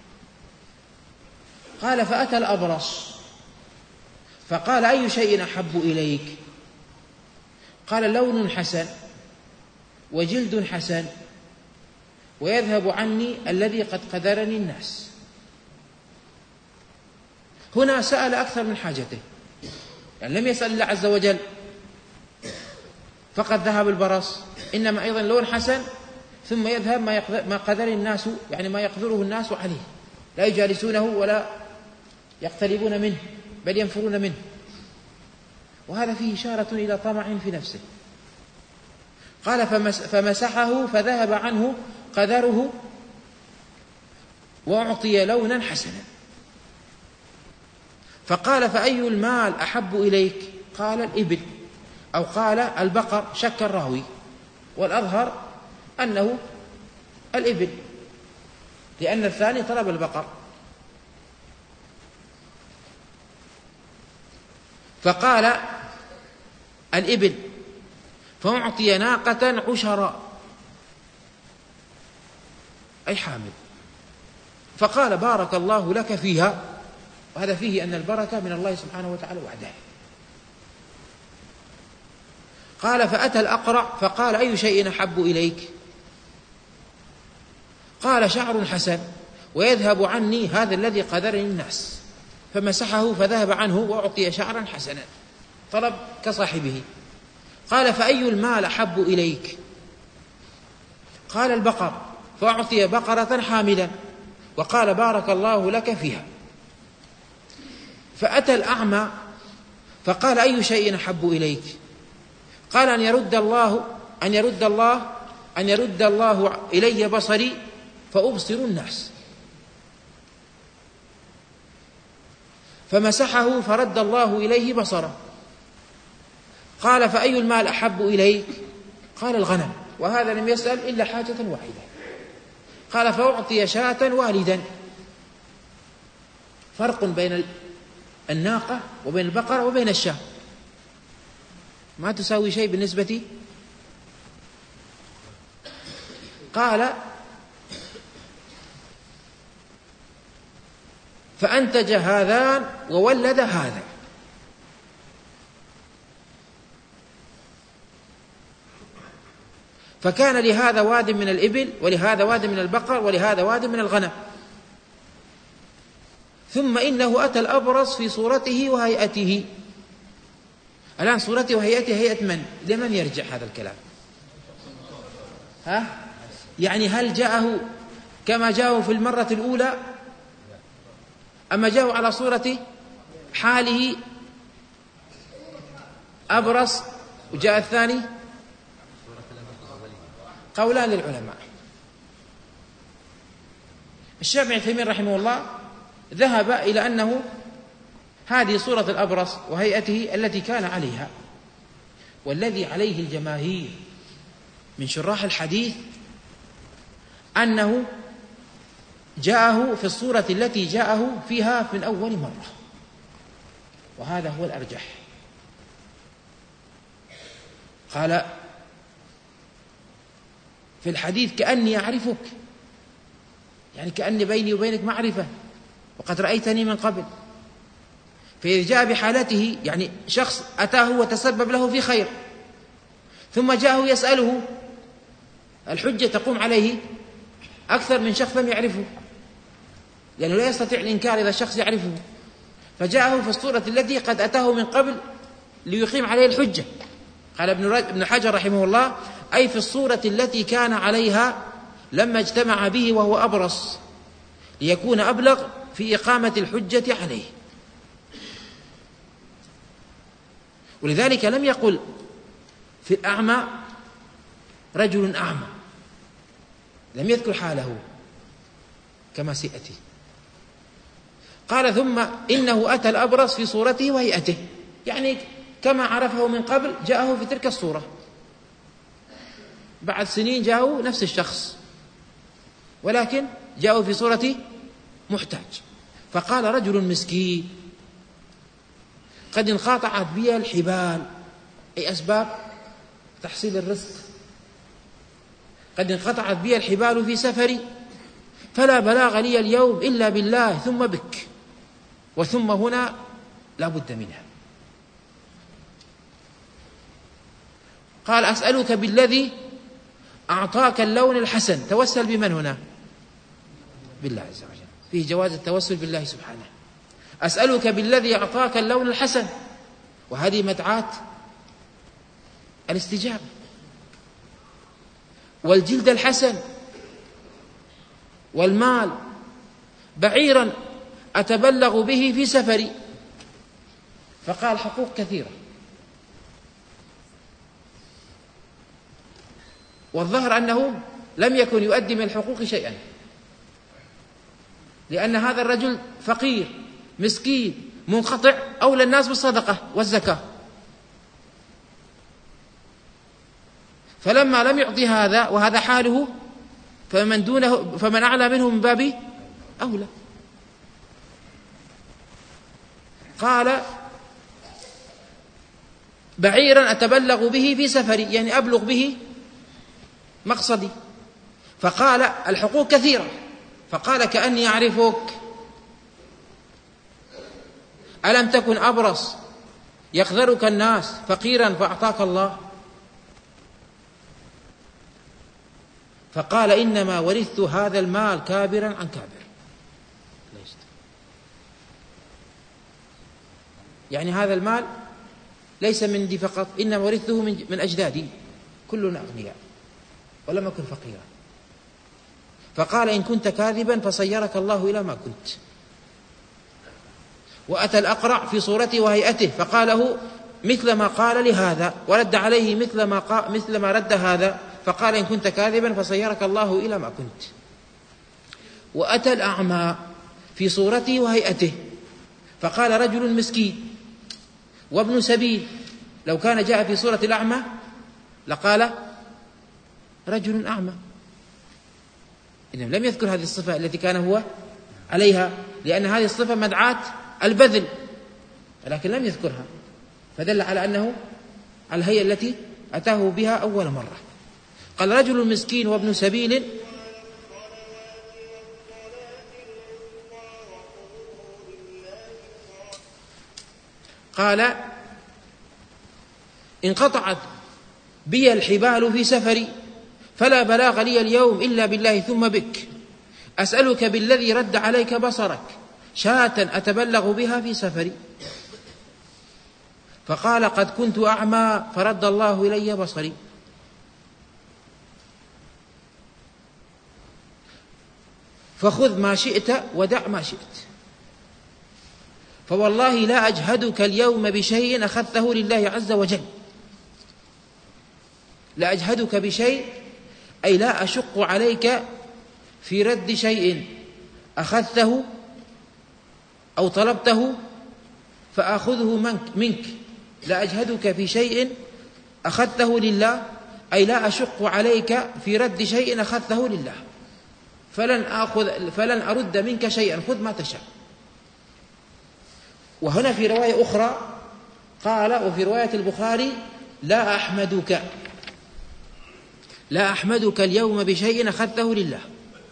S2: قال: فأتى الأبرص فقال: أي شيء أحب إليك؟ قال: لون حسن وجلد حسن ويذهب عني الذي قد قدرني الناس. هنا سأل أكثر من حاجته، يعني لم يسأل الله عز وجل فقد ذهب البرص، إنما أيضا لون حسن ثم يذهب ما قدر الناس، يعني ما يقدره الناس عليه، لا يجالسونه ولا يقتربون منه بل ينفرون منه، وهذا فيه إشارة إلى طمع في نفسه. قال فمسحه فذهب عنه قدره وأعطي لونا حسنا. فقال فأي المال أحب إليك؟ قال الإبل أو قال البقر، شك الراوي، والأظهر أنه الإبل لأن الثاني طلب البقر. فقال الإبل، فأعطي ناقة عشراء أي حامل. فقال بارك الله لك فيها، وهذا فيه أن البركة من الله سبحانه وتعالى وحده. قال فأتى الأقرع فقال أي شيء أحب إليك؟ قال شعر حسن ويذهب عني هذا الذي قدرني الناس. فمسحه فذهب عنه وأعطي شعرا حسنا، طلب كصاحبه. قال فأي المال أحب إليك؟ قال البقر، فأعطي بقرة حاملا وقال بارك الله لك فيها. فأتى الأعمى فقال أي شيء أحب إليك؟ قال أن يرد الله إلي بصري فأبصر الناس. فمسحه فرد الله إليه بصره. قال فأي المال أحب إليك؟ قال الغنم، وهذا لم يسأل إلا حاجة واحدة. قال فأعطي شاة والدا. فرق بين الناقة وبين البقرة وبين الشاة، ما تساوي شيء بالنسبة. قال فأنتج هذان وولد هذا. فكان لهذا واد من الإبل ولهذا واد من البقر ولهذا واد من الغنم. ثم إنه أتى الأبرص في صورته وهيئته. الآن صورته وهيئته هيئة من؟ لمن يرجع هذا الكلام؟ يعني هل جاءه كما جاءه في المرة الأولى أما جاءه على صورة حاله أبرص وجاء الثاني؟ قولان للعلماء. الشيخ ابن عثيمين رحمه الله ذهب إلى أنه هذه صورة الأبرص وهيئته التي كان عليها، والذي عليه الجماهير من شراح الحديث أنه جاءه في الصورة التي جاءه فيها من أول مرة، وهذا هو الأرجح. قال في الحديث كأني أعرفك، يعني كأني بيني وبينك معرفة وقد رأيتني من قبل. فإذا جاء بحالته يعني شخص أتاه وتسبب له في خير ثم جاءه يسأله، الحجة تقوم عليه أكثر من شخص لم يعرفه، لأنه لا يستطيع الإنكار إذا الشخص يعرفه. فجاءه في الصورة التي قد أتاه من قبل ليقيم عليه الحجة. قال ابن حجر رحمه الله أي في الصورة التي كان عليها لما اجتمع به وهو أبرص، ليكون أبلغ في إقامة الحجة عليه. ولذلك لم يقل في الأعمى رجل أعمى، لم يذكر حاله كما سيأتي. قال ثم إنه أتى الأبرص في صورته وهيئته، يعني كما عرفه من قبل جاءه في تلك الصورة، بعد سنين جاءه نفس الشخص ولكن جاءه في صورة محتاج. فقال رجل مسكين قد انقطعت بي الحبال، أي أسباب تحصيل الرزق، قد انقطعت بي الحبال في سفري فلا بلاغ لي اليوم إلا بالله ثم بك، وثم هنا لا بد منها. قال أسألك بالذي أعطاك اللون الحسن. توسل بمن هنا؟ بالله عز وجل، فيه جواز التوسل بالله سبحانه. أسألك بالذي أعطاك اللون الحسن، وهذه مدعاة الاستجابة. والجلد الحسن والمال، بعيرا أتبلغ به في سفري. فقال حقوق كثيرة. والظهر أنه لم يكن يؤدي من الحقوق شيئا، لأن هذا الرجل فقير مسكين منقطع، أولى الناس بالصدقة والزكاة. فلما لم يعطي هذا وهذا حاله، فمن أعلى منه من باب أولى. قال بعيرا أتبلغ به في سفري، يعني أبلغ به مقصدي. فقال الحقوق كثيرة. فقال كأني أعرفك، ألم تكن أبرص يقذرك الناس فقيرا فأعطاك الله؟ فقال إنما ورثت هذا المال كابرا عن كابر. يعني هذا المال ليس من عندي فقط، إنما ورثته من أجدادي، كلنا أغنياء ولم أكن فقيرا. فقال إن كنت كاذبا فصيرك الله إلى ما كنت. وأتى الأقرع في صورته وهيئته فقال له مثل ما قال لهذا، ورد عليه مثل ما رد هذا، فقال إن كنت كاذبا فصيرك الله إلى ما كنت. وأتى الأعمى في صورته وهيئته فقال رجل مسكين وابن سبيل. لو كان جاء في صورة الأعمى لقال رجل أعمى، إنه لم يذكر هذه الصفة التي كان هو عليها، لأن هذه الصفة مدعاة البذل، ولكن لم يذكرها، فدل على أنه على الهيئة التي أتاه بها أول مرة. قال رجل مسكين وابن سبيل. قال انقطعت بي الحبال في سفري، فلا بلاغ لي اليوم إلا بالله ثم بك، أسألك بالذي رد عليك بصرك شاة أتبلغ بها في سفري. فقال قد كنت أعمى فرد الله إلي بصري. فخذ ما شئت ودع ما شئت، فوالله لا أجهدك اليوم بشيء أخذته لله عز وجل. لا أجهدك بشيء أي لا أشق عليك في رد شيء أخذته أو طلبته فأخذه منك. لا أجهدك في شيء أخذته لله، أي لا أشق عليك في رد شيء أخذته لله، فلن أرد منك شيئا، خذ ما تشاء. وهنا في رواية أخرى قال، وفي رواية البخاري لا أحمدك اليوم بشيء أخذته لله،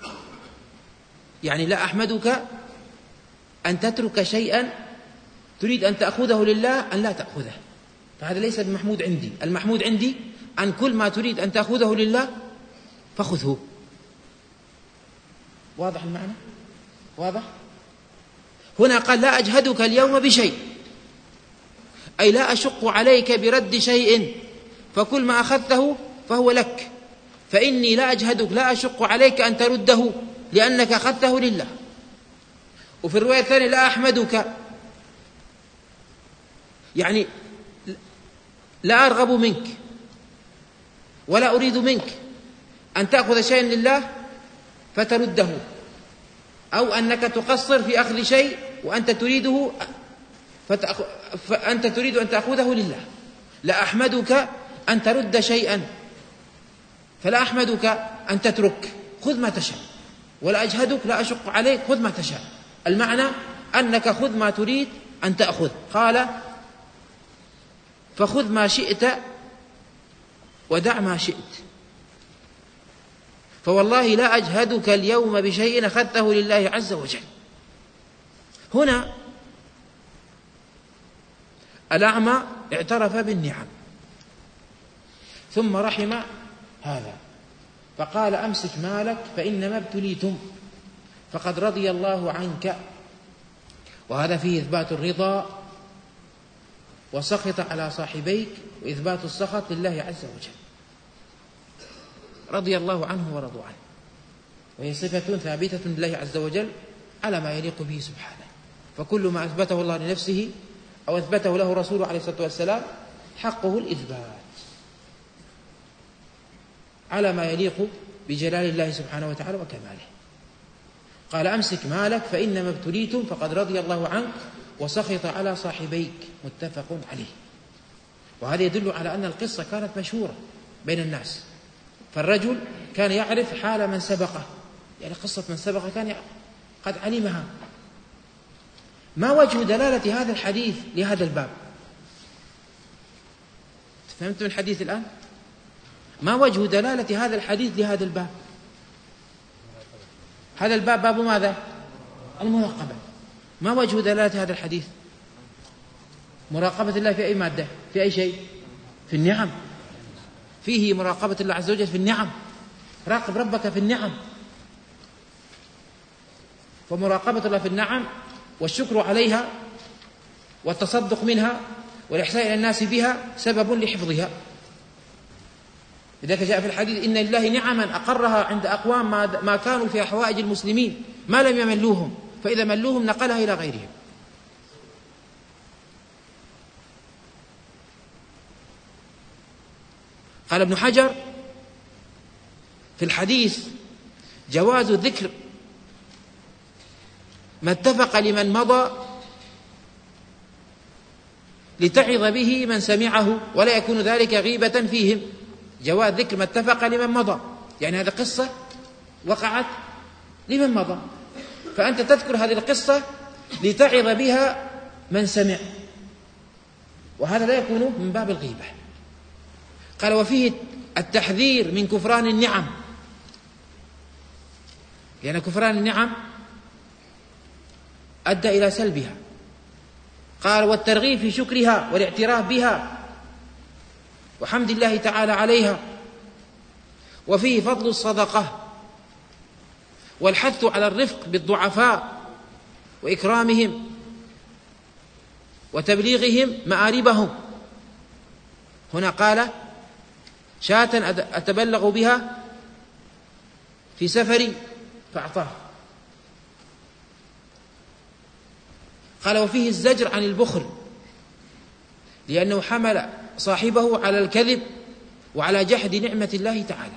S2: يعني لا أحمدك أن تترك شيئا تريد أن تأخذه لله أن لا تأخذه، فهذا ليس بمحمود عندي. المحمود عندي أن كل ما تريد أن تأخذه لله فخذه. واضح المعنى؟ واضح؟ هنا قال لا أجهدك اليوم بشيء، أي لا أشق عليك برد شيء، فكل ما أخذته فهو لك، فإني لا أجهدك لا أشق عليك أن ترده لأنك أخذته لله. وفي الرواية الثانية لا أحمدك، يعني لا أرغب منك ولا أريد منك أن تأخذ شيئا لله فترده، أو أنك تقصر في أخذ شيء وأنت تريد أن تأخذه لله. لا أحمدك أن ترد شيئا، فلا أحمدك أن تترك، خذ ما تشاء، ولا أجهدك لا أشق عليك، خذ ما تشاء. المعنى أنك خذ ما تريد أن تأخذ. قال فخذ ما شئت ودع ما شئت، فوالله لا أجهدك اليوم بشيء أخذته لله عز وجل. هنا الأعمى اعترف بالنعم ثم رحم هذا، فقال أمسك مالك فإنما ابتليتم فقد رضي الله عنك. وهذا فيه إثبات الرضا وسخط على صاحبيك، وإثبات السخط لله عز وجل. رضي الله عنه ورضوا عنه، وهي صفة ثابتة لله عز وجل على ما يليق به سبحانه. فكل ما أثبته الله لنفسه أو أثبته له رسوله عليه الصلاة والسلام حقه الإثبات على ما يليق بجلال الله سبحانه وتعالى وكماله. قال أمسك مالك فإنما ابتليتم فقد رضي الله عنك وسخط على صاحبيك، متفق عليه. وهذا يدل على أن القصة كانت مشهورة بين الناس، فالرجل كان يعرف حال من سبقه، يعني قصة من سبقه كان قد علمها. ما وجه دلالة هذا الحديث لهذا الباب؟ فهمتم الحديث الآن؟ ما وجه دلالة هذا الحديث لهذا الباب؟ هذا الباب باب ماذا؟ المراقبة. ما وجه دلالة هذا الحديث؟ مراقبة الله في أي مادة؟ في أي شيء؟ في النعم. فيه مراقبة الله عز وجل في النعم. راقب ربك في النعم. فمراقبة الله في النعم والشكر عليها والتصدق منها والإحسان إلى الناس بها سبب لحفظها. لذلك جاء في الحديث إن لله نعما أقرها عند أقوام ما كانوا في حوائج المسلمين ما لم يملوهم، فإذا ملوهم نقلها إلى غيرهم. قال ابن حجر في الحديث جواز ذكر ما اتفق لمن مضى لتعظ به من سمعه ولا يكون ذلك غيبة فيهم. جواز ذكر ما اتفق لمن مضى، يعني هذه قصة وقعت لمن مضى، فأنت تذكر هذه القصة لتعظ بها من سمع، وهذا لا يكون من باب الغيبة. قال وفيه التحذير من كفران النعم، لأن كفران النعم أدى إلى سلبها. قال والترغيب في شكرها والاعتراف بها وحمد الله تعالى عليها. وفيه فضل الصدقة والحث على الرفق بالضعفاء وإكرامهم وتبليغهم مآربهم. هنا قال شاة أتبلغ بها في سفري فأعطاه. قال وفيه الزجر عن البخل، لأنه حمل صاحبه على الكذب وعلى جحد نعمة الله تعالى.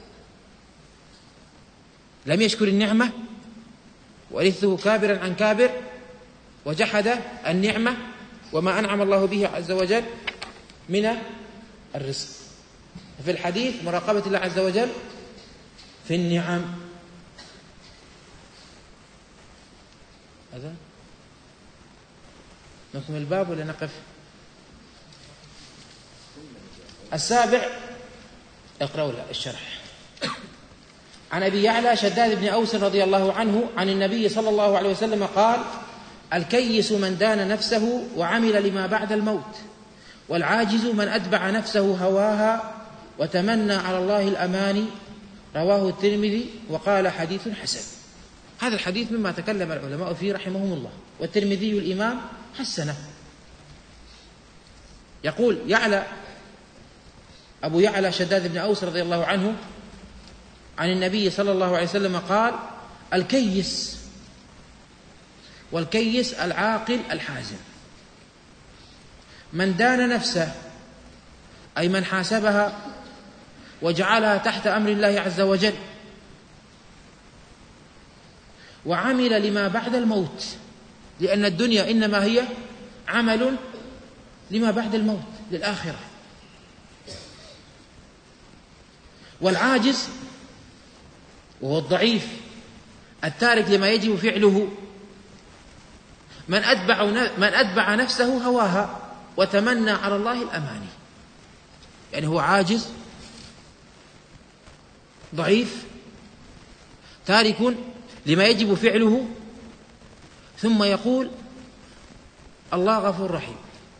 S2: لم يشكر النعمة ورثه كابرا عن كابر، وجحد النعمة وما أنعم الله به عز وجل من الرزق. وفي الحديث مراقبة الله عز وجل في النعم. هذا نكمل الباب ولا نقف؟ السابع اقرأوا الشرح. عن أبي يعلى شداد بن أوس رضي الله عنه عن النبي صلى الله عليه وسلم قال الكيس من دان نفسه وعمل لما بعد الموت، والعاجز من أتبع نفسه هواها وتمنى على الله الأماني. رواه الترمذي وقال حديث حسن. هذا الحديث مما تكلم العلماء فيه رحمهم الله، والترمذي الإمام حسنه. يقول يعلى أبو يعلى شداد بن أوس رضي الله عنه عن النبي صلى الله عليه وسلم قال الكيس، والكيس العاقل الحازم، من دان نفسه أي من حاسبها وجعلها تحت أمر الله عز وجل، وعمل لما بعد الموت، لأن الدنيا إنما هي عمل لما بعد الموت للآخرة. والعاجز وهو الضعيف التارك لما يجب فعله، من أتبع نفسه هواها وتمنى على الله الأماني، يعني هو عاجز ضعيف تارك لما يجب فعله، ثم يقول الله غفور رحيم،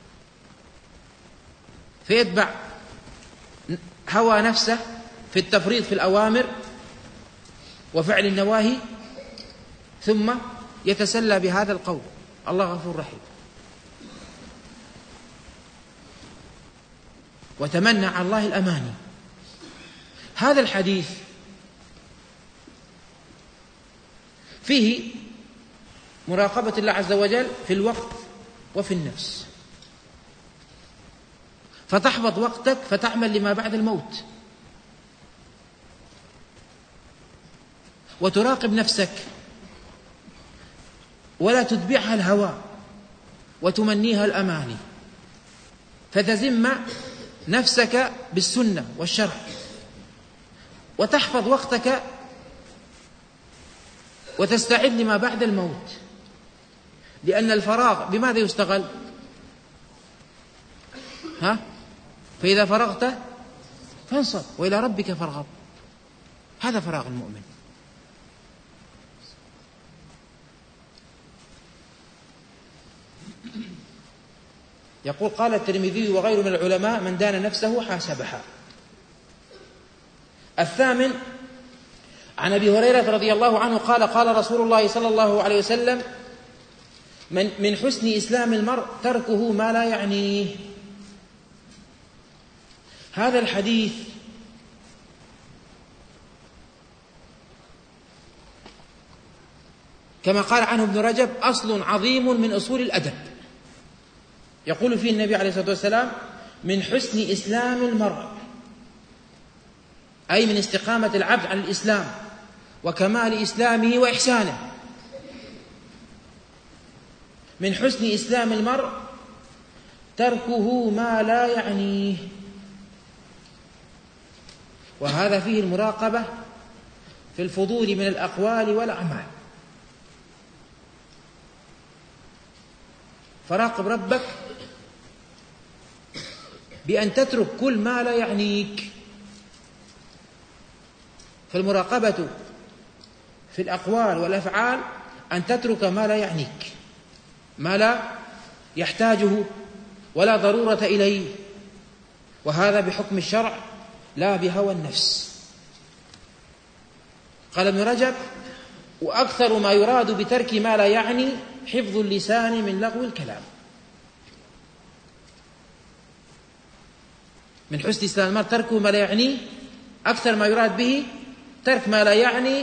S2: فيتبع هوى نفسه في التفريط في الأوامر وفعل النواهي، ثم يتسلى بهذا القول الله غفور رحيم، وتمنى على الله الأماني. هذا الحديث فيه مراقبة الله عز وجل في الوقت وفي النفس، فتحفظ وقتك فتعمل لما بعد الموت، وتراقب نفسك ولا تتبعها الهوى وتمنيها الأماني، فتزم نفسك بالسنة والشرع، وتحفظ وقتك وتستعد لما بعد الموت، لأن الفراغ بماذا يستغل؟ فإذا فرغت فانصب وإلى ربك فارغب. هذا فراغ المؤمن. يقول قال الترمذي وغيره من العلماء: من دان نفسه حاسبها. الثامن عن أبي هريرة رضي الله عنه قال: قال رسول الله صلى الله عليه وسلم: من حسن إسلام المرء تركه ما لا يعنيه. هذا الحديث كما قال عنه ابن رجب أصل عظيم من أصول الأدب، يقول فيه النبي عليه الصلاة والسلام: من حسن إسلام المرء، أي من استقامة العبد على الإسلام وكمال إسلامه وإحسانه. من حسن إسلام المرء تركه ما لا يعنيه. وهذا فيه المراقبة في الفضول من الأقوال والأعمال. فراقب ربك بأن تترك كل ما لا يعنيك. فالمراقبة في الأقوال والأفعال أن تترك ما لا يعنيك، ما لا يحتاجه ولا ضرورة إليه، وهذا بحكم الشرع لا بهوى النفس. قال ابن رجب: وأكثر ما يراد بترك ما لا يعني حفظ اللسان من لغو الكلام. من حسن إسلام المرء تركه ما لا يعني، أكثر ما يراد به ترك ما لا يعني،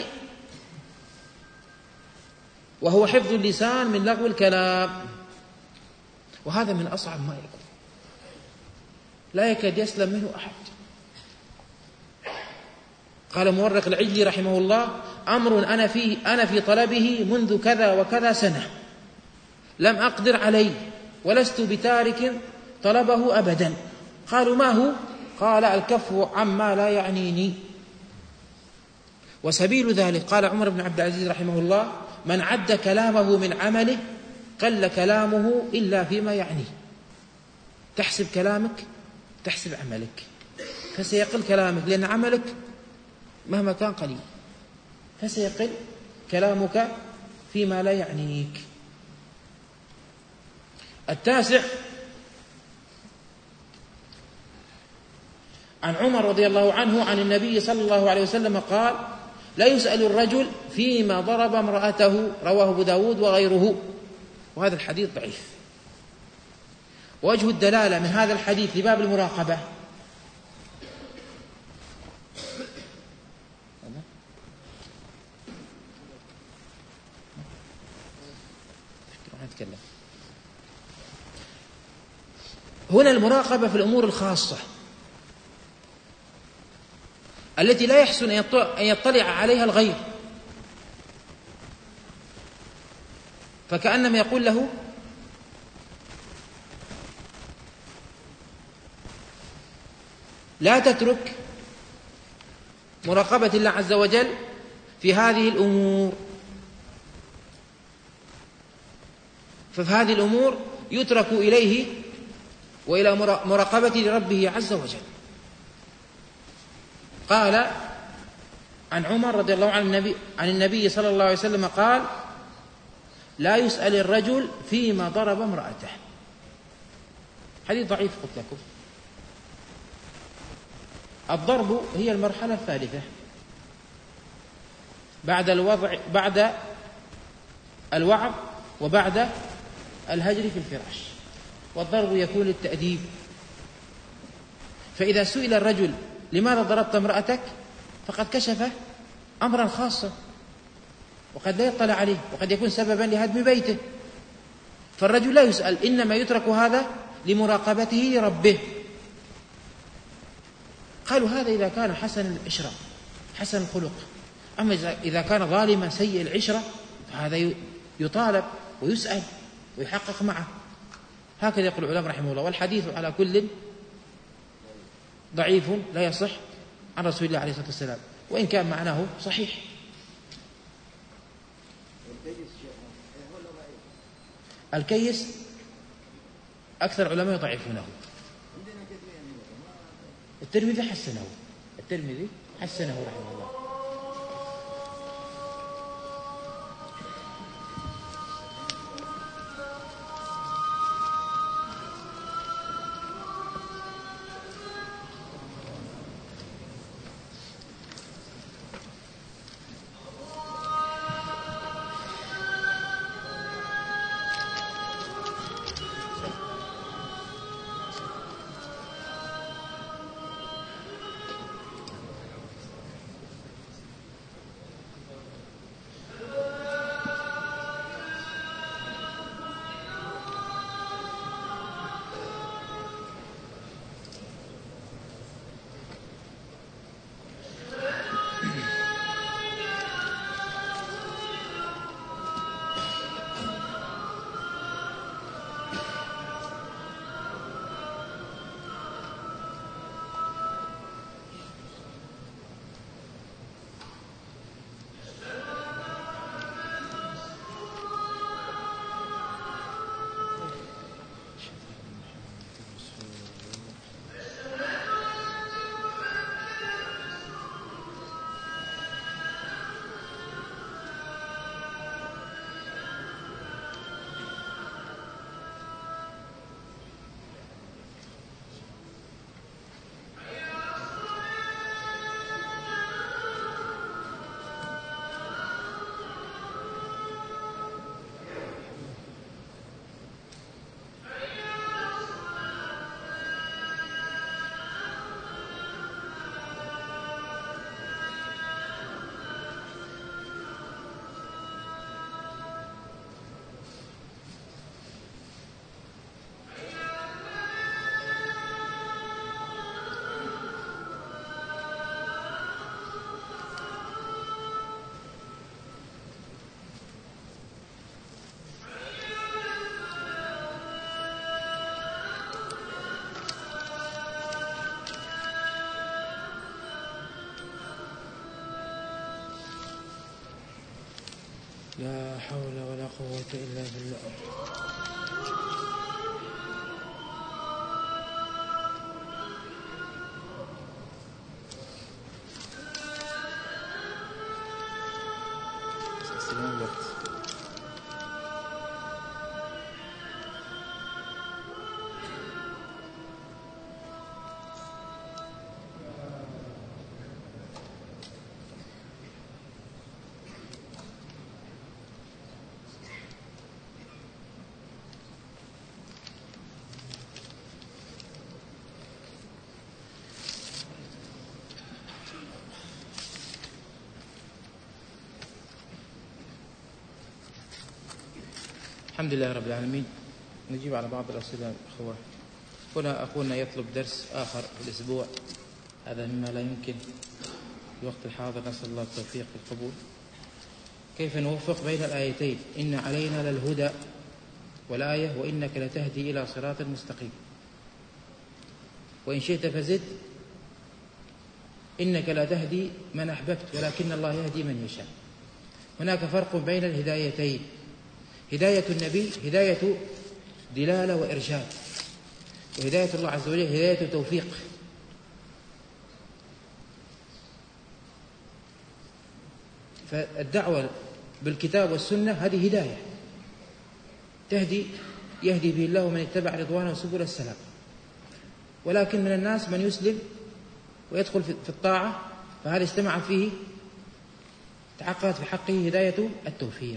S2: وهو حفظ اللسان من لغو الكلام. وهذا من أصعب ما يكون، لا يكاد يسلم منه أحد. قال مورق العجلي رحمه الله: أمر أنا في طلبه منذ كذا وكذا سنة، لم أقدر عليه ولست بتارك طلبه أبدا. قالوا: ما هو؟ قال: الكف عما لا يعنيني. وسبيل ذلك قال عمر بن عبد العزيز رحمه الله: من عد كلامه من عمله قل كلامه إلا فيما يعنيه. تحسب كلامك تحسب عملك، فسيقل كلامك، لأن عملك مهما كان قليل، فسيقل كلامك فيما لا يعنيك. التاسع عن عمر رضي الله عنه عن النبي صلى الله عليه وسلم قال: لا يسأل الرجل فيما ضرب امرأته. رواه أبو داود وغيره. وهذا الحديث ضعيف. وجه الدلالة من هذا الحديث لباب المراقبة هنا المراقبة في الأمور الخاصة التي لا يحسن أن يطلع عليها الغير، فكأنما يقول له: لا تترك مراقبة الله عز وجل في هذه الأمور، ففي هذه الأمور يترك إليه وإلى مراقبة لربه عز وجل. قال عن عمر رضي الله عنه عن النبي صلى الله عليه وسلم قال: لا يسأل الرجل فيما ضرب امرأته. حديث ضعيف قلت لكم. الضرب هي المرحلة الثالثة بعد الوعظ وبعد الهجر في الفراش، والضرب يكون للتأديب. فإذا سئل الرجل لماذا ضربت امرأتك؟ فقد كشف أمرا خاصا وقد لا يطلع عليه، وقد يكون سببا لهدم بيته، فالرجل لا يسأل، إنما يترك هذا لمراقبته لربه. قالوا هذا إذا كان حسن العشرة حسن الخلق، أما إذا كان ظالما سيء العشرة فهذا يطالب ويسأل ويحقق معه. هكذا يقول العلماء رحمه الله. والحديث على كل ضعيف لا يصح عن رسول الله عليه الصلاة والسلام، وإن كان معناه صحيح. الكيس أكثر علماء يضعفونه. الترمذي حسنه رحمه الله. لا حول ولا قوة إلا بالله. الحمد لله رب العالمين. نجيب على بعض الأسئلة الأخوة. هنا أخونا يطلب درس آخر في الأسبوع، هذا مما لا يمكن في الوقت الحاضر، نسأل الله التوفيق والقبول. كيف نوفق بين الآيتين إن علينا للهدى والآية وإنك لتهدي إلى صراط مستقيم؟ وإن شئت فزد إنك لا تهدي من أحببت ولكن الله يهدي من يشاء. هناك فرق بين الهدايتين. هداية النبي هداية دلالة وإرشاد، وهداية الله عز وجل هداية توفيق. فالدعوة بالكتاب والسنة هذه هداية يهدي به الله من اتبع رضوانه سبل السلام. ولكن من الناس من يسلم ويدخل في الطاعة، فهذا استمع فيه تحققت في حقه هداية التوفيق.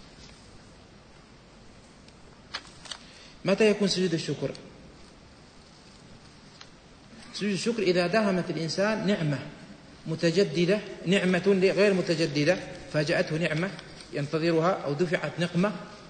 S2: متى يكون سجود الشكر؟ سجود الشكر إذا داهمت الإنسان نعمة متجددة، نعمة غير متجددة، فاجأته نعمة ينتظرها أو دفعت نقمة،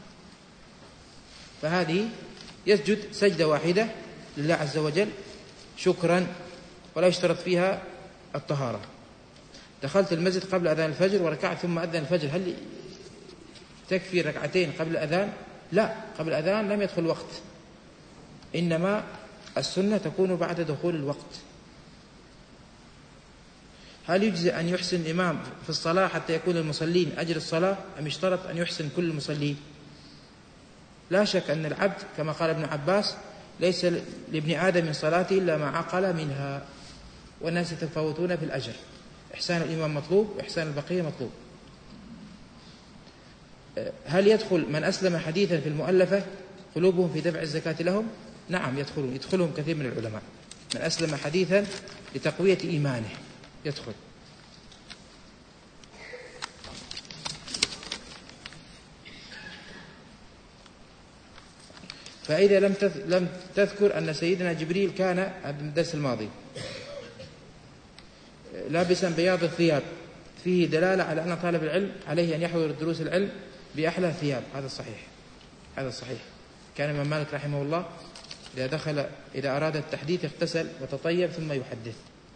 S2: فهذه يسجد سجدة واحدة لله عز وجل شكرا، ولا يشترط فيها الطهارة. دخلت المسجد قبل أذان الفجر وركعت ثم أذن الفجر، هل تكفي ركعتين قبل الأذان؟ لا، قبل الأذان لم يدخل الوقت، إنما السنة تكون بعد دخول الوقت. هل يجزي أن يحسن الإمام في الصلاة حتى يكون المصلين أجر الصلاة، أم يشترط أن يحسن كل المصلين؟ لا شك أن العبد كما قال ابن عباس ليس لابن آدم من صلاته إلا ما عقل منها، والناس يتفاوتون في الأجر، إحسان الإمام مطلوب وإحسان البقية مطلوب. هل يدخل من أسلم حديثا في المؤلفة قلوبهم في دفع الزكاة لهم؟ نعم يدخلهم كثير من العلماء، من أسلم حديثا لتقوية إيمانه يدخل. فإذا لم تذكر أن سيدنا جبريل كان الدرس الماضي لابسا بياض الثياب، فيه دلالة على أن طالب العلم عليه أن يحضر دروس العلم بأحلى الثياب، هذا صحيح، هذا صحيح. كان الإمام مالك رحمه الله إذا أراد التحديث اغتسل وتطيب ثم يحدث.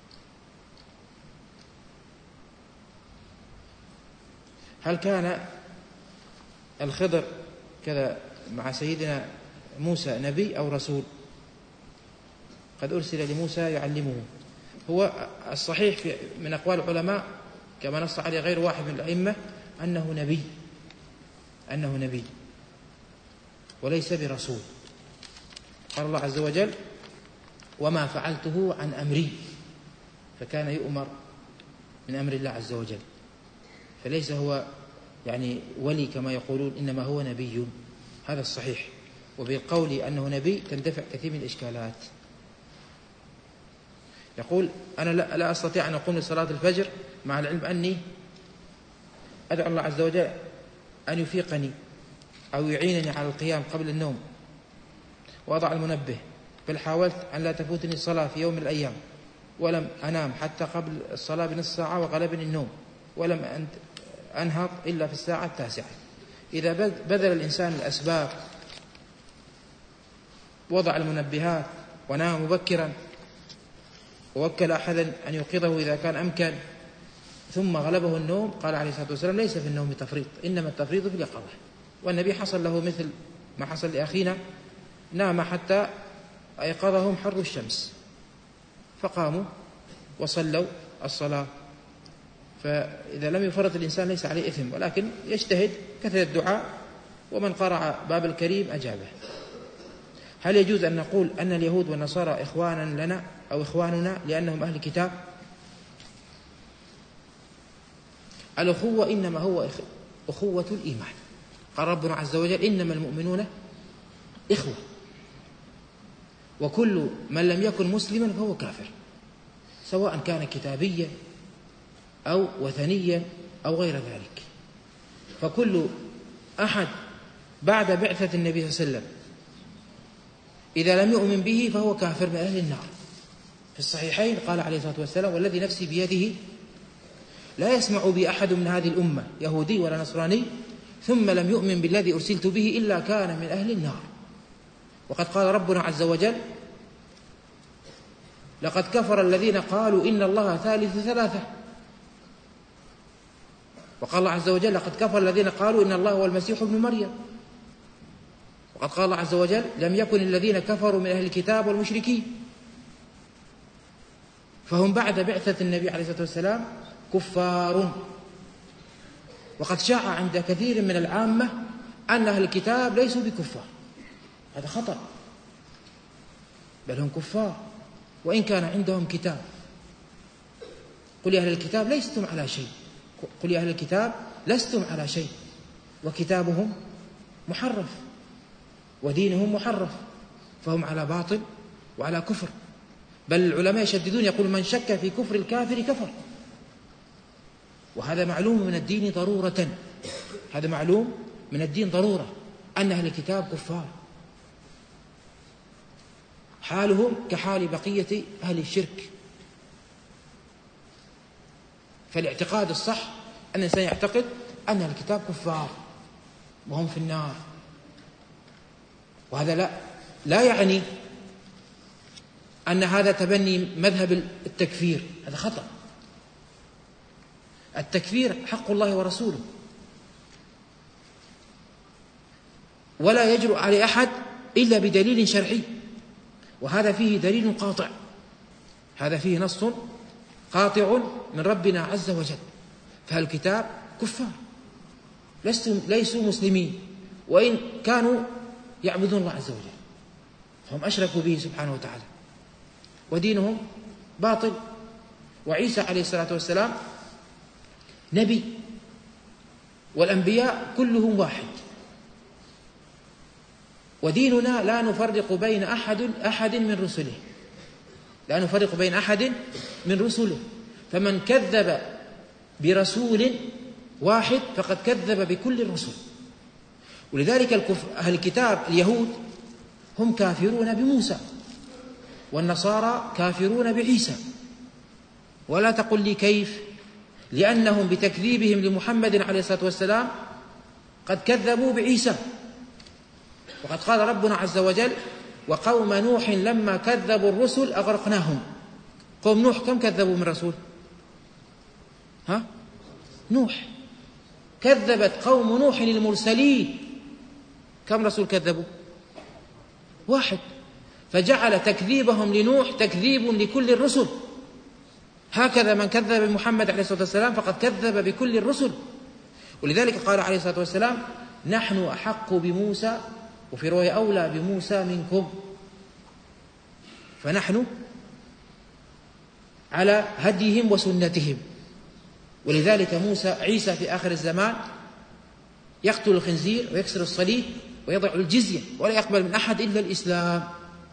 S2: هل كان الخضر كذا مع سيدنا موسى نبي أو رسول؟ قد أرسل لموسى يعلمه. هو الصحيح من أقوال العلماء كما نص عليه غير واحد من الأئمة أنه نبي وليس برسول. قال الله عز وجل: وما فعلته عن أمري، فكان يؤمر من أمر الله عز وجل، فليس هو يعني ولي كما يقولون، إنما هو نبي، هذا الصحيح. وبالقول أنه نبي تندفع كثير من الإشكالات. يقول: أنا لا أستطيع أن أقوم لصلاة الفجر مع العلم أني أدعو الله عز وجل أن يفيقني أو يعينني على القيام قبل النوم وأضع المنبه، بل حاولت أن لا تفوتني الصلاة في يوم من الأيام ولم أنام حتى قبل الصلاة بنصف ساعة وغلبني النوم، ولم أنهض إلا في الساعة 9. إذا بذل الإنسان الأسباب، وضع المنبهات ونام مبكرا ووكل أحدا أن يوقظه إذا كان أمكن، ثم غلبه النوم، قال عليه الصلاة والسلام: ليس في النوم تفريط، إنما التفريط في اليقظة. والنبي حصل له مثل ما حصل لأخينا، نام حتى أيقظهم حر الشمس فقاموا وصلوا الصلاة. فإذا لم يفرط الإنسان ليس عليه إثم، ولكن يجتهد، كثر الدعاء، ومن قرع باب الكريم أجابه. هل يجوز أن نقول أن اليهود والنصارى إخوانا لنا أو إخواننا لأنهم أهل كتاب؟ الأخوة إنما هو أخوة الإيمان. قال ربنا عز وجل: إنما المؤمنون إخوة، وكل من لم يكن مسلما فهو كافر، سواء كان كتابيا أو وثنيا أو غير ذلك. فكل أحد بعد بعثة النبي صلى الله عليه وسلم إذا لم يؤمن به فهو كافر من أهل النار. في الصحيحين قال عليه الصلاة والسلام: والذي نفسي بيده لا يسمع بي أحد من هذه الأمة يهودي ولا نصراني ثم لم يؤمن بالذي أرسلت به إلا كان من أهل النار. وقد قال ربنا عز وجل: لقد كفر الذين قالوا إن الله ثالث ثلاثة. وقال الله عز وجل: لقد كفر الذين قالوا إن الله هو المسيح ابن مريم. وقد قال الله عز وجل: لم يكن الذين كفروا من أهل الكتاب والمشركين. فهم بعد بعثة النبي عليه الصلاة والسلام كفار. وقد شاع عند كثير من العامة أن أهل الكتاب ليسوا بكفار، هذا خطأ، بل هم كفار وإن كان عندهم كتاب. قل يا أهل الكتاب لستم على شيء، قل يا أهل الكتاب لستم على شيء، وكتابهم محرف ودينهم محرف، فهم على باطل وعلى كفر. بل العلماء يشددون، يقول: من شك في كفر الكافر كفر. وهذا معلوم من الدين ضرورة، هذا معلوم من الدين ضرورة أن أهل الكتاب كفار. حالهم كحال بقية أهل الشرك. فالاعتقاد الصح أن الإنسان يعتقد أن الكتاب كفار وهم في النار، وهذا لا يعني أن هذا تبني مذهب التكفير، هذا خطأ. التكفير حق الله ورسوله، ولا يجرؤ عليه أحد إلا بدليل شرعي، وهذا فيه دليل قاطع، هذا فيه نص قاطع من ربنا عز وجل. فالكتاب كفار ليسوا مسلمين، وإن كانوا يعبدون الله عز وجل، هم أشركوا به سبحانه وتعالى، ودينهم باطل. وعيسى عليه الصلاة والسلام نبي، والأنبياء كلهم واحد، وديننا لا نفرق بين أحد من رسله، لا نفرق بين أحد من رسله. فمن كذب برسول واحد فقد كذب بكل الرسل. ولذلك أهل الكتاب اليهود هم كافرون بموسى، والنصارى كافرون بعيسى. ولا تقل لي كيف، لأنهم بتكذيبهم لمحمد عليه الصلاة والسلام قد كذبوا بعيسى. وقد قال ربنا عز وجل: وقوم نوح لما كذبوا الرسل أغرقناهم. قوم نوح كم كذبوا من رسول؟ نوح. كذبت قوم نوح المرسلين، كم رسول كذبوا؟ واحد. فجعل تكذيبهم لنوح تكذيب لكل الرسل. هكذا من كذب بمحمد عليه الصلاة والسلام فقد كذب بكل الرسل. ولذلك قال عليه الصلاة والسلام: نحن أحق بموسى، وفي رواية أولى بموسى منكم. فنحن على هديهم وسنتهم. ولذلك عيسى في آخر الزمان يقتل الخنزير ويكسر الصليب ويضع الجزية ولا يقبل من أحد إلا الإسلام.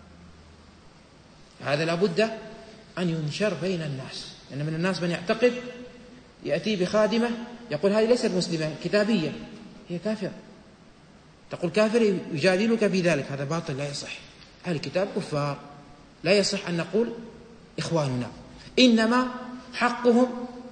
S2: هذا لابد أن ينشر بين الناس، لأن من الناس من يعتقد يأتي بخادمة يقول: هذه ليست مسلمة كتابية، هي كافرة. تقول كافر يجادلك في ذلك، هذا باطل لا يصح. أهل الكتاب كفار، لا يصح أن نقول إخواننا. إنما حقهم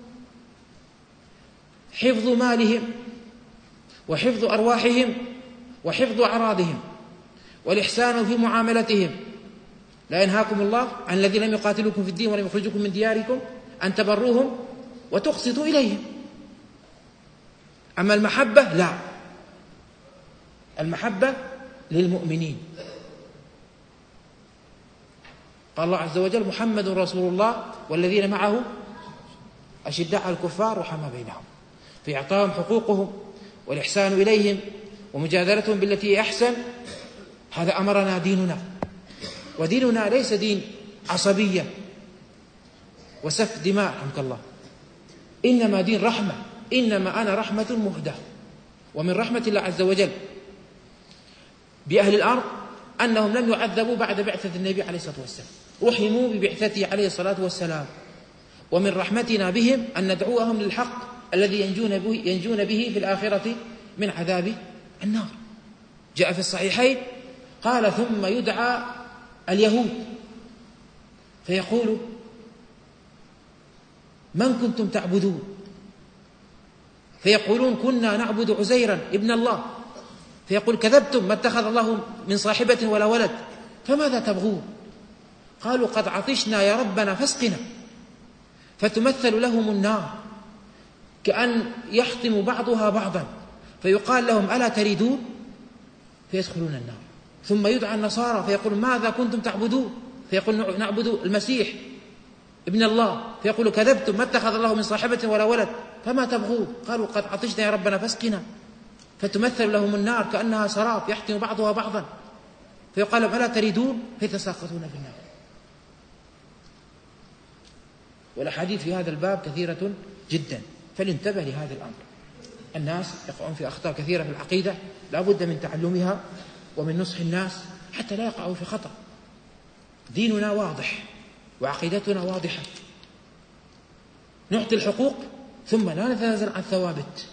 S2: حفظ مالهم وحفظ أرواحهم وحفظ أعراضهم والإحسان في معاملتهم. لا ينهاكم الله عن الذين لم يقاتلوكم في الدين ولم يخرجوكم من دياركم أن تبروهم وتقسطوا إليهم. أما المحبة لا، المحبة للمؤمنين. قال الله عز وجل: محمد رسول الله والذين معه أشداء على الكفار رحماء بينهم. في إعطائهم حقوقهم والإحسان إليهم ومجادلتهم بالتي أحسن. هذا أمرنا ديننا، وديننا ليس دين عصبية وسفك دماء رحمك الله، إنما دين رحمة. إنما أنا رحمة مهداة. ومن رحمة الله عز وجل بأهل الأرض أنهم لم يعذبوا بعد بعثة النبي عليه الصلاة والسلام، رحموا ببعثته عليه الصلاة والسلام. ومن رحمتنا بهم أن ندعوهم للحق الذي ينجون به في الآخرة من عذاب النار. جاء في الصحيحين قال: ثم يدعى اليهود فيقول: من كنتم تعبدون؟ فيقولون: كنا نعبد عزيرا ابن الله. فيقول: كذبتم، ما اتخذ الله من صاحبة ولا ولد، فماذا تبغون؟ قالوا: قد عطشنا يا ربنا فاسقنا. فتمثل لهم النار كأن يحطم بعضها بعضا، فيقال لهم: ألا تريدون؟ فيدخلون النار. ثم يدعى النصارى فيقول: ماذا كنتم تعبدون؟ فيقول: نعبد المسيح ابن الله. فيقول: كذبتم، ما اتخذ الله من صاحبة ولا ولد، فما تبغون؟ قالوا: قد عطشنا يا ربنا فاسقنا. فتمثل لهم النار كأنها سراب يحتم بعضها بعضا، فيقال لهم: ألا تريدون؟ فيتساقطون في النار. والأحاديث في هذا الباب كثيرة جدا، فلننتبه لهذا الأمر. الناس يقعون في أخطاء كثيرة في العقيدة، لا بد من تعلمها ومن نصح الناس حتى لا يقعوا في خطأ. ديننا واضح وعقيدتنا واضحة، نعطي الحقوق ثم لا نتنازل عن الثوابت.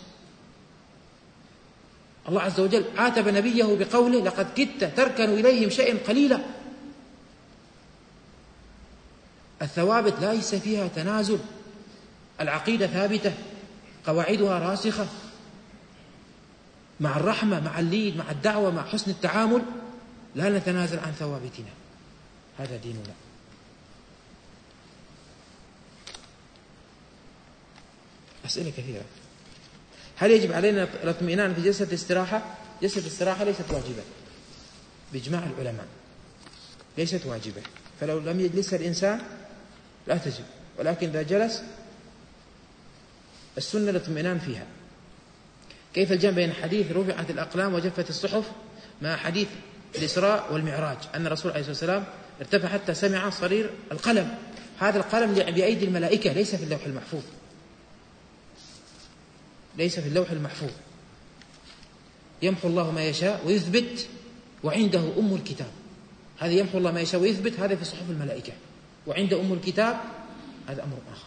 S2: الله عز وجل عاتب نبيه بقوله: لقد كدت تركن إليهم شيئا قليلا. الثوابت ليس فيها تنازل، العقيدة ثابتة قواعدها راسخة، مع الرحمة مع اللين مع الدعوة مع حسن التعامل لا نتنازل عن ثوابتنا، هذا ديننا. أسئلة كثيرة. هل يجب علينا الاطمئنان في جلسة الاستراحة؟ جلسة الاستراحة ليست واجبة بإجماع العلماء، ليست واجبة، فلو لم يجلسها الإنسان لا تجب، ولكن إذا جلس السنة الاطمئنان فيها. كيف الجمع بين حديث رفعت الأقلام وجفت الصحف مع حديث الإسراء والمعراج أن الرسول عليه الصلاة والسلام ارتفع حتى سمع صرير القلم؟ هذا القلم بأيدي الملائكة، ليس في اللوح المحفوظ، ليس في اللوح المحفوظ. يمحو الله ما يشاء ويثبت وعنده أم الكتاب. هذا يمحو الله ما يشاء ويثبت، هذا في صحف الملائكة، وعند أم الكتاب هذا أمر آخر.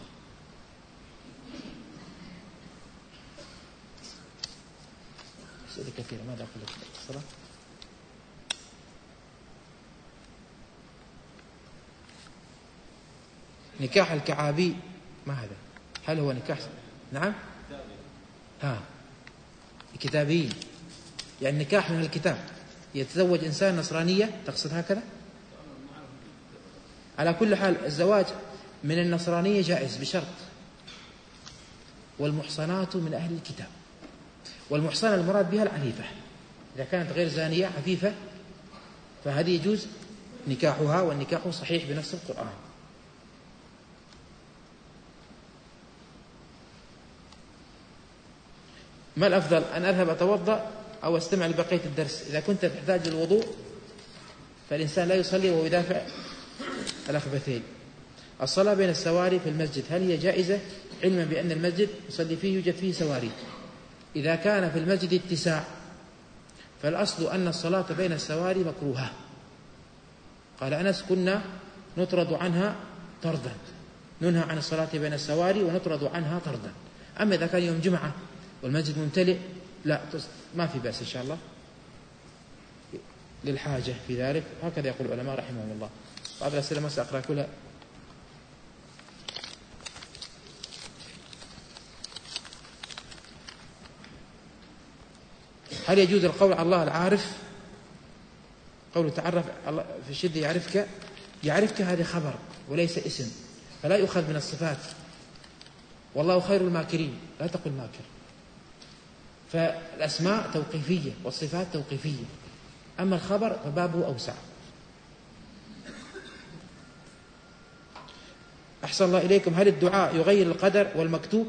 S2: أسئلة كثيرة، ماذا أقول لك الصلاة؟ نكاح الكعابي ما هذا؟ هل هو نكاح؟ نعم الكتابيين، يعني نكاح من الكتاب، يتزوج إنسان نصرانية، تقصد هكذا؟ على كل حال الزواج من النصرانية جائز بشرط، والمحصنات من أهل الكتاب. والمحصنة المراد بها العفيفة، إذا كانت غير زانية عفيفة فهذه يجوز نكاحها، والنكاح صحيح بنص القرآن. ما الأفضل، أن أذهب أتوضأ أو أستمع لبقية الدرس؟ إذا كنت تحتاج للوضوء فالإنسان لا يصلي وهو يدافع الأخبثين. الصلاة بين السواري في المسجد هل هي جائزة، علما بأن المسجد يصلي فيه يوجد فيه سواري؟ إذا كان في المسجد اتساع فالأصل أن الصلاة بين السواري مكروهة. قال أنس: كنا نطرد عنها طردا، ننهى عن الصلاة بين السواري ونطرد عنها طردا. أما إذا كان يوم جمعة والمسجد ممتلئ لا، ما في بأس إن شاء الله للحاجة في ذلك، هكذا يقول العلماء رحمهم الله. بعض الأسئلة ما سأقرأ كلها. هل يجوز القول على الله العارف؟ قوله تعرف الله في الشدة يعرفك، يعرفك هذا خبر وليس اسم، فلا يؤخذ من الصفات. والله خير الماكرين، لا تقل ماكر. فالأسماء توقيفية والصفات توقيفية، أما الخبر فبابه أوسع. أحسن الله إليكم، هل الدعاء يغير القدر والمكتوب؟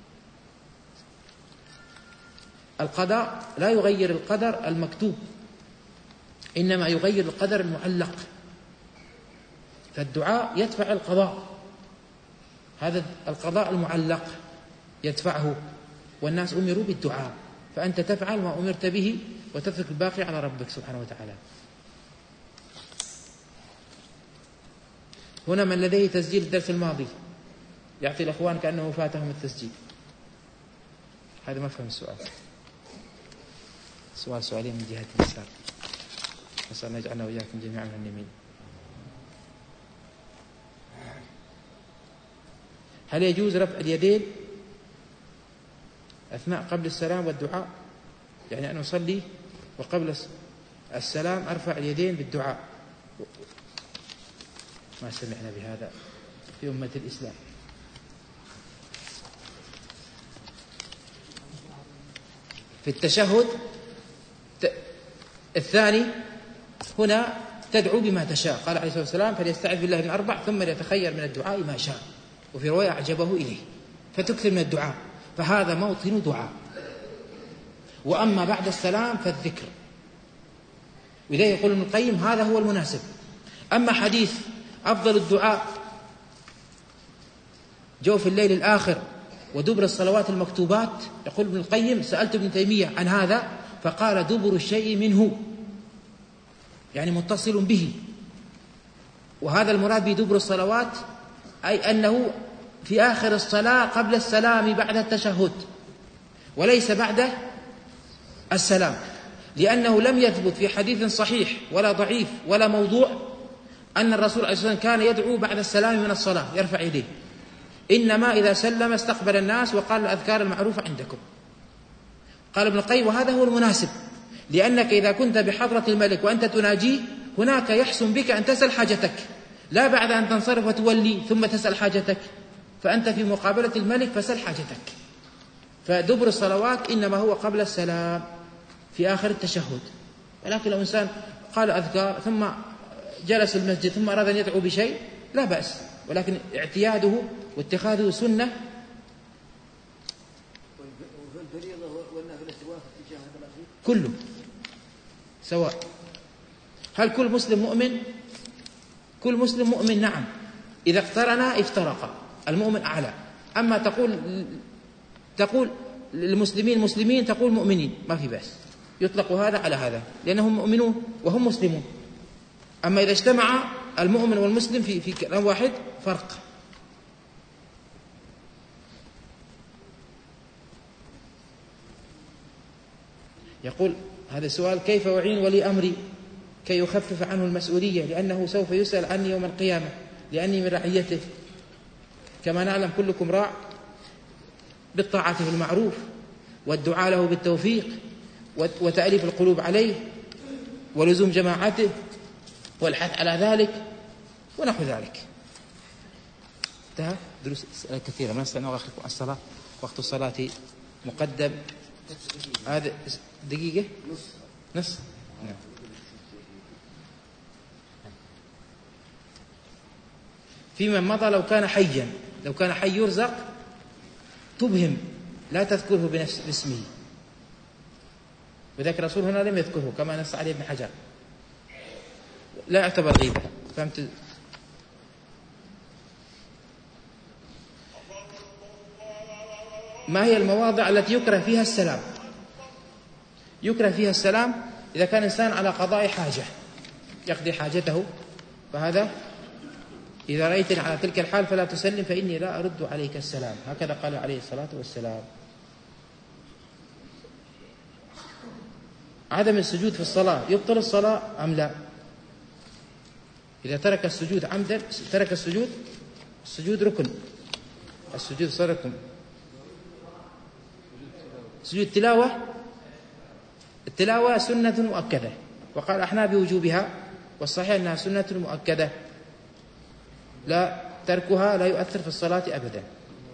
S2: القضاء لا يغير القدر المكتوب، إنما يغير القدر المعلق. فالدعاء يدفع القضاء، هذا القضاء المعلق يدفعه، والناس أمروا بالدعاء، فأنت تفعل ما أمرت به وتترك الباقي على ربك سبحانه وتعالى. هنا من لديه تسجيل الدرس الماضي يعطي الأخوان كأنه فاتهم التسجيل. هذا ما فهم السؤال، سؤالين من جهة اليسار، نسأل الله يجعلنا وإياكم جميعا من اليمين. هل يجوز رفع اليدين أثناء قبل السلام والدعاء؟ يعني أن أصلي وقبل السلام أرفع اليدين بالدعاء؟ ما سمعنا بهذا في أمة الإسلام. في التشهد الثاني هنا تدعو بما تشاء، قال عليه الصلاة والسلام: فليستعذ بالله من 4 ثم ليتخير من الدعاء ما شاء، وفي رواية أعجبه إليه، فتكثر من الدعاء، فهذا موطن دعاء. وأما بعد السلام فالذكر، وإليه يقول ابن القيم هذا هو المناسب. أما حديث أفضل الدعاء جوف الليل الآخر ودبر الصلوات المكتوبات، يقول ابن القيم: سألت ابن تيمية عن هذا فقال: دبر الشيء منه، يعني متصل به. وهذا المراد بدبر الصلوات أي أنه في آخر الصلاة قبل السلام بعد التشهد، وليس بعد السلام، لأنه لم يثبت في حديث صحيح ولا ضعيف ولا موضوع أن الرسول عليه الصلاة والسلام كان يدعو بعد السلام من الصلاة يرفع يديه، إنما إذا سلم استقبل الناس وقال الأذكار المعروفة عندكم. قال ابن القيم وهذا هو المناسب، لأنك إذا كنت بحضرة الملك وأنت تناجيه هناك يحسن بك أن تسأل حاجتك، لا بعد أن تنصرف وتولي ثم تسأل حاجتك، فأنت في مقابلة الملك فسأل حاجتك. فدبر الصلوات إنما هو قبل السلام في آخر التشهد. ولكن لو إنسان قال أذكار ثم جلس المسجد ثم أراد أن يدعو بشيء لا بأس، ولكن اعتياده واتخاذه سنة. كله سواء. هل كل مسلم مؤمن؟ كل مسلم مؤمن نعم، إذا اقترنا افترقا، المؤمن أعلى. أما تقول للمسلمين مسلمين تقول مؤمنين ما في بأس، يطلق هذا على هذا لأنهم مؤمنون وهم مسلمون. أما إذا اجتمع المؤمن والمسلم في كلام واحد فرق. يقول هذا السؤال: كيف أعين ولي أمري كي يخفف عنه المسؤولية، لأنه سوف يسأل عني يوم القيامة لأني من رعيته. كما نعلم كلكم راع، بالطاعة بالمعروف والدعاء له بالتوفيق وتأليف القلوب عليه ولزوم جماعته والحث على ذلك ونحو ذلك. انتهى دروس كثيرة، ما نستطيع الصلاة، وقت الصلاة مقدم. هذا دقيقة نص. نعم. فيمن مضى لو كان حيا، لو كان حي يرزق تبهم لا تذكره باسمه، وذاك الرسول هنا لم يذكره كما نص عليه ابن حجر، لا يعتبر غيبة. فهمت؟ ما هي المواضع التي يكره فيها السلام؟ يكره فيها السلام إذا كان إنسان على قضاء حاجة يقضي حاجته، فهذا إذا رأيتني على تلك الحال فلا تسلم فإني لا أرد عليك السلام، هكذا قال عليه الصلاة والسلام. عدم السجود في الصلاة يبطل الصلاة أم لا؟ إذا ترك السجود عمدا، ترك السجود ركن، السجود صار ركن. سجود التلاوة سنة مؤكدة، وقال أحنا بوجوبها، والصحيح أنها سنة مؤكدة لا تركها لا يؤثر في الصلاة أبدا.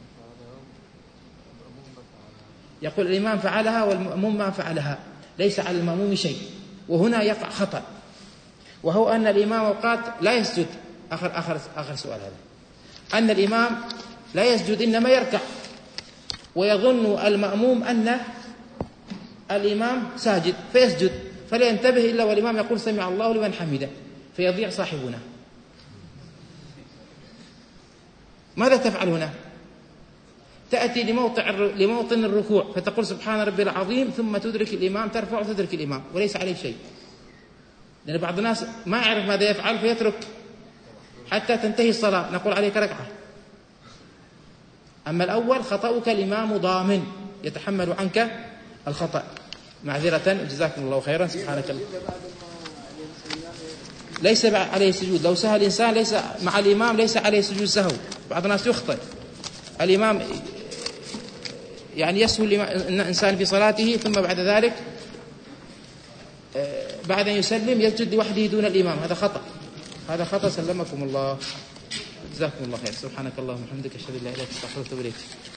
S2: يقول الإمام فعلها والمأموم ما فعلها، ليس على المأموم شيء. وهنا يقع خطأ، وهو أن الإمام أوقات لا يسجد. آخر سؤال هذا، أن الإمام لا يسجد إنما يركع، ويظن المأموم أن الإمام ساجد فيسجد، فلا ينتبه إلا والإمام يقول سمع الله لمن حمده، فيضيع صاحبنا. ماذا تفعل هنا؟ تأتي لموطن الركوع فتقول سبحان ربي العظيم، ثم تدرك الإمام، ترفع وتدرك الإمام وليس عليه شيء، لأن بعض الناس ما يعرف ماذا يفعل فيترك حتى تنتهي الصلاة، نقول عليك ركعة. أما الأول خطأك الإمام ضامن يتحمل عنك الخطأ. معذرة، جزاكم الله خيرا. سبحانك الله. ليس عليه سجود، لو سهى الإنسان ليس مع الإمام ليس عليه سجود سهو. بعض الناس يخطئ، الإمام يعني يسهو الإنسان في صلاته، ثم بعد ذلك بعد أن يسلم يسجد لوحده دون الإمام، هذا خطأ، هذا خطأ. سلمكم الله، جزاكم الله خير. سبحانك اللهم وبحمدك، أشهد أن لا إله إلا أنت، أستغفرك وأتوب إليك.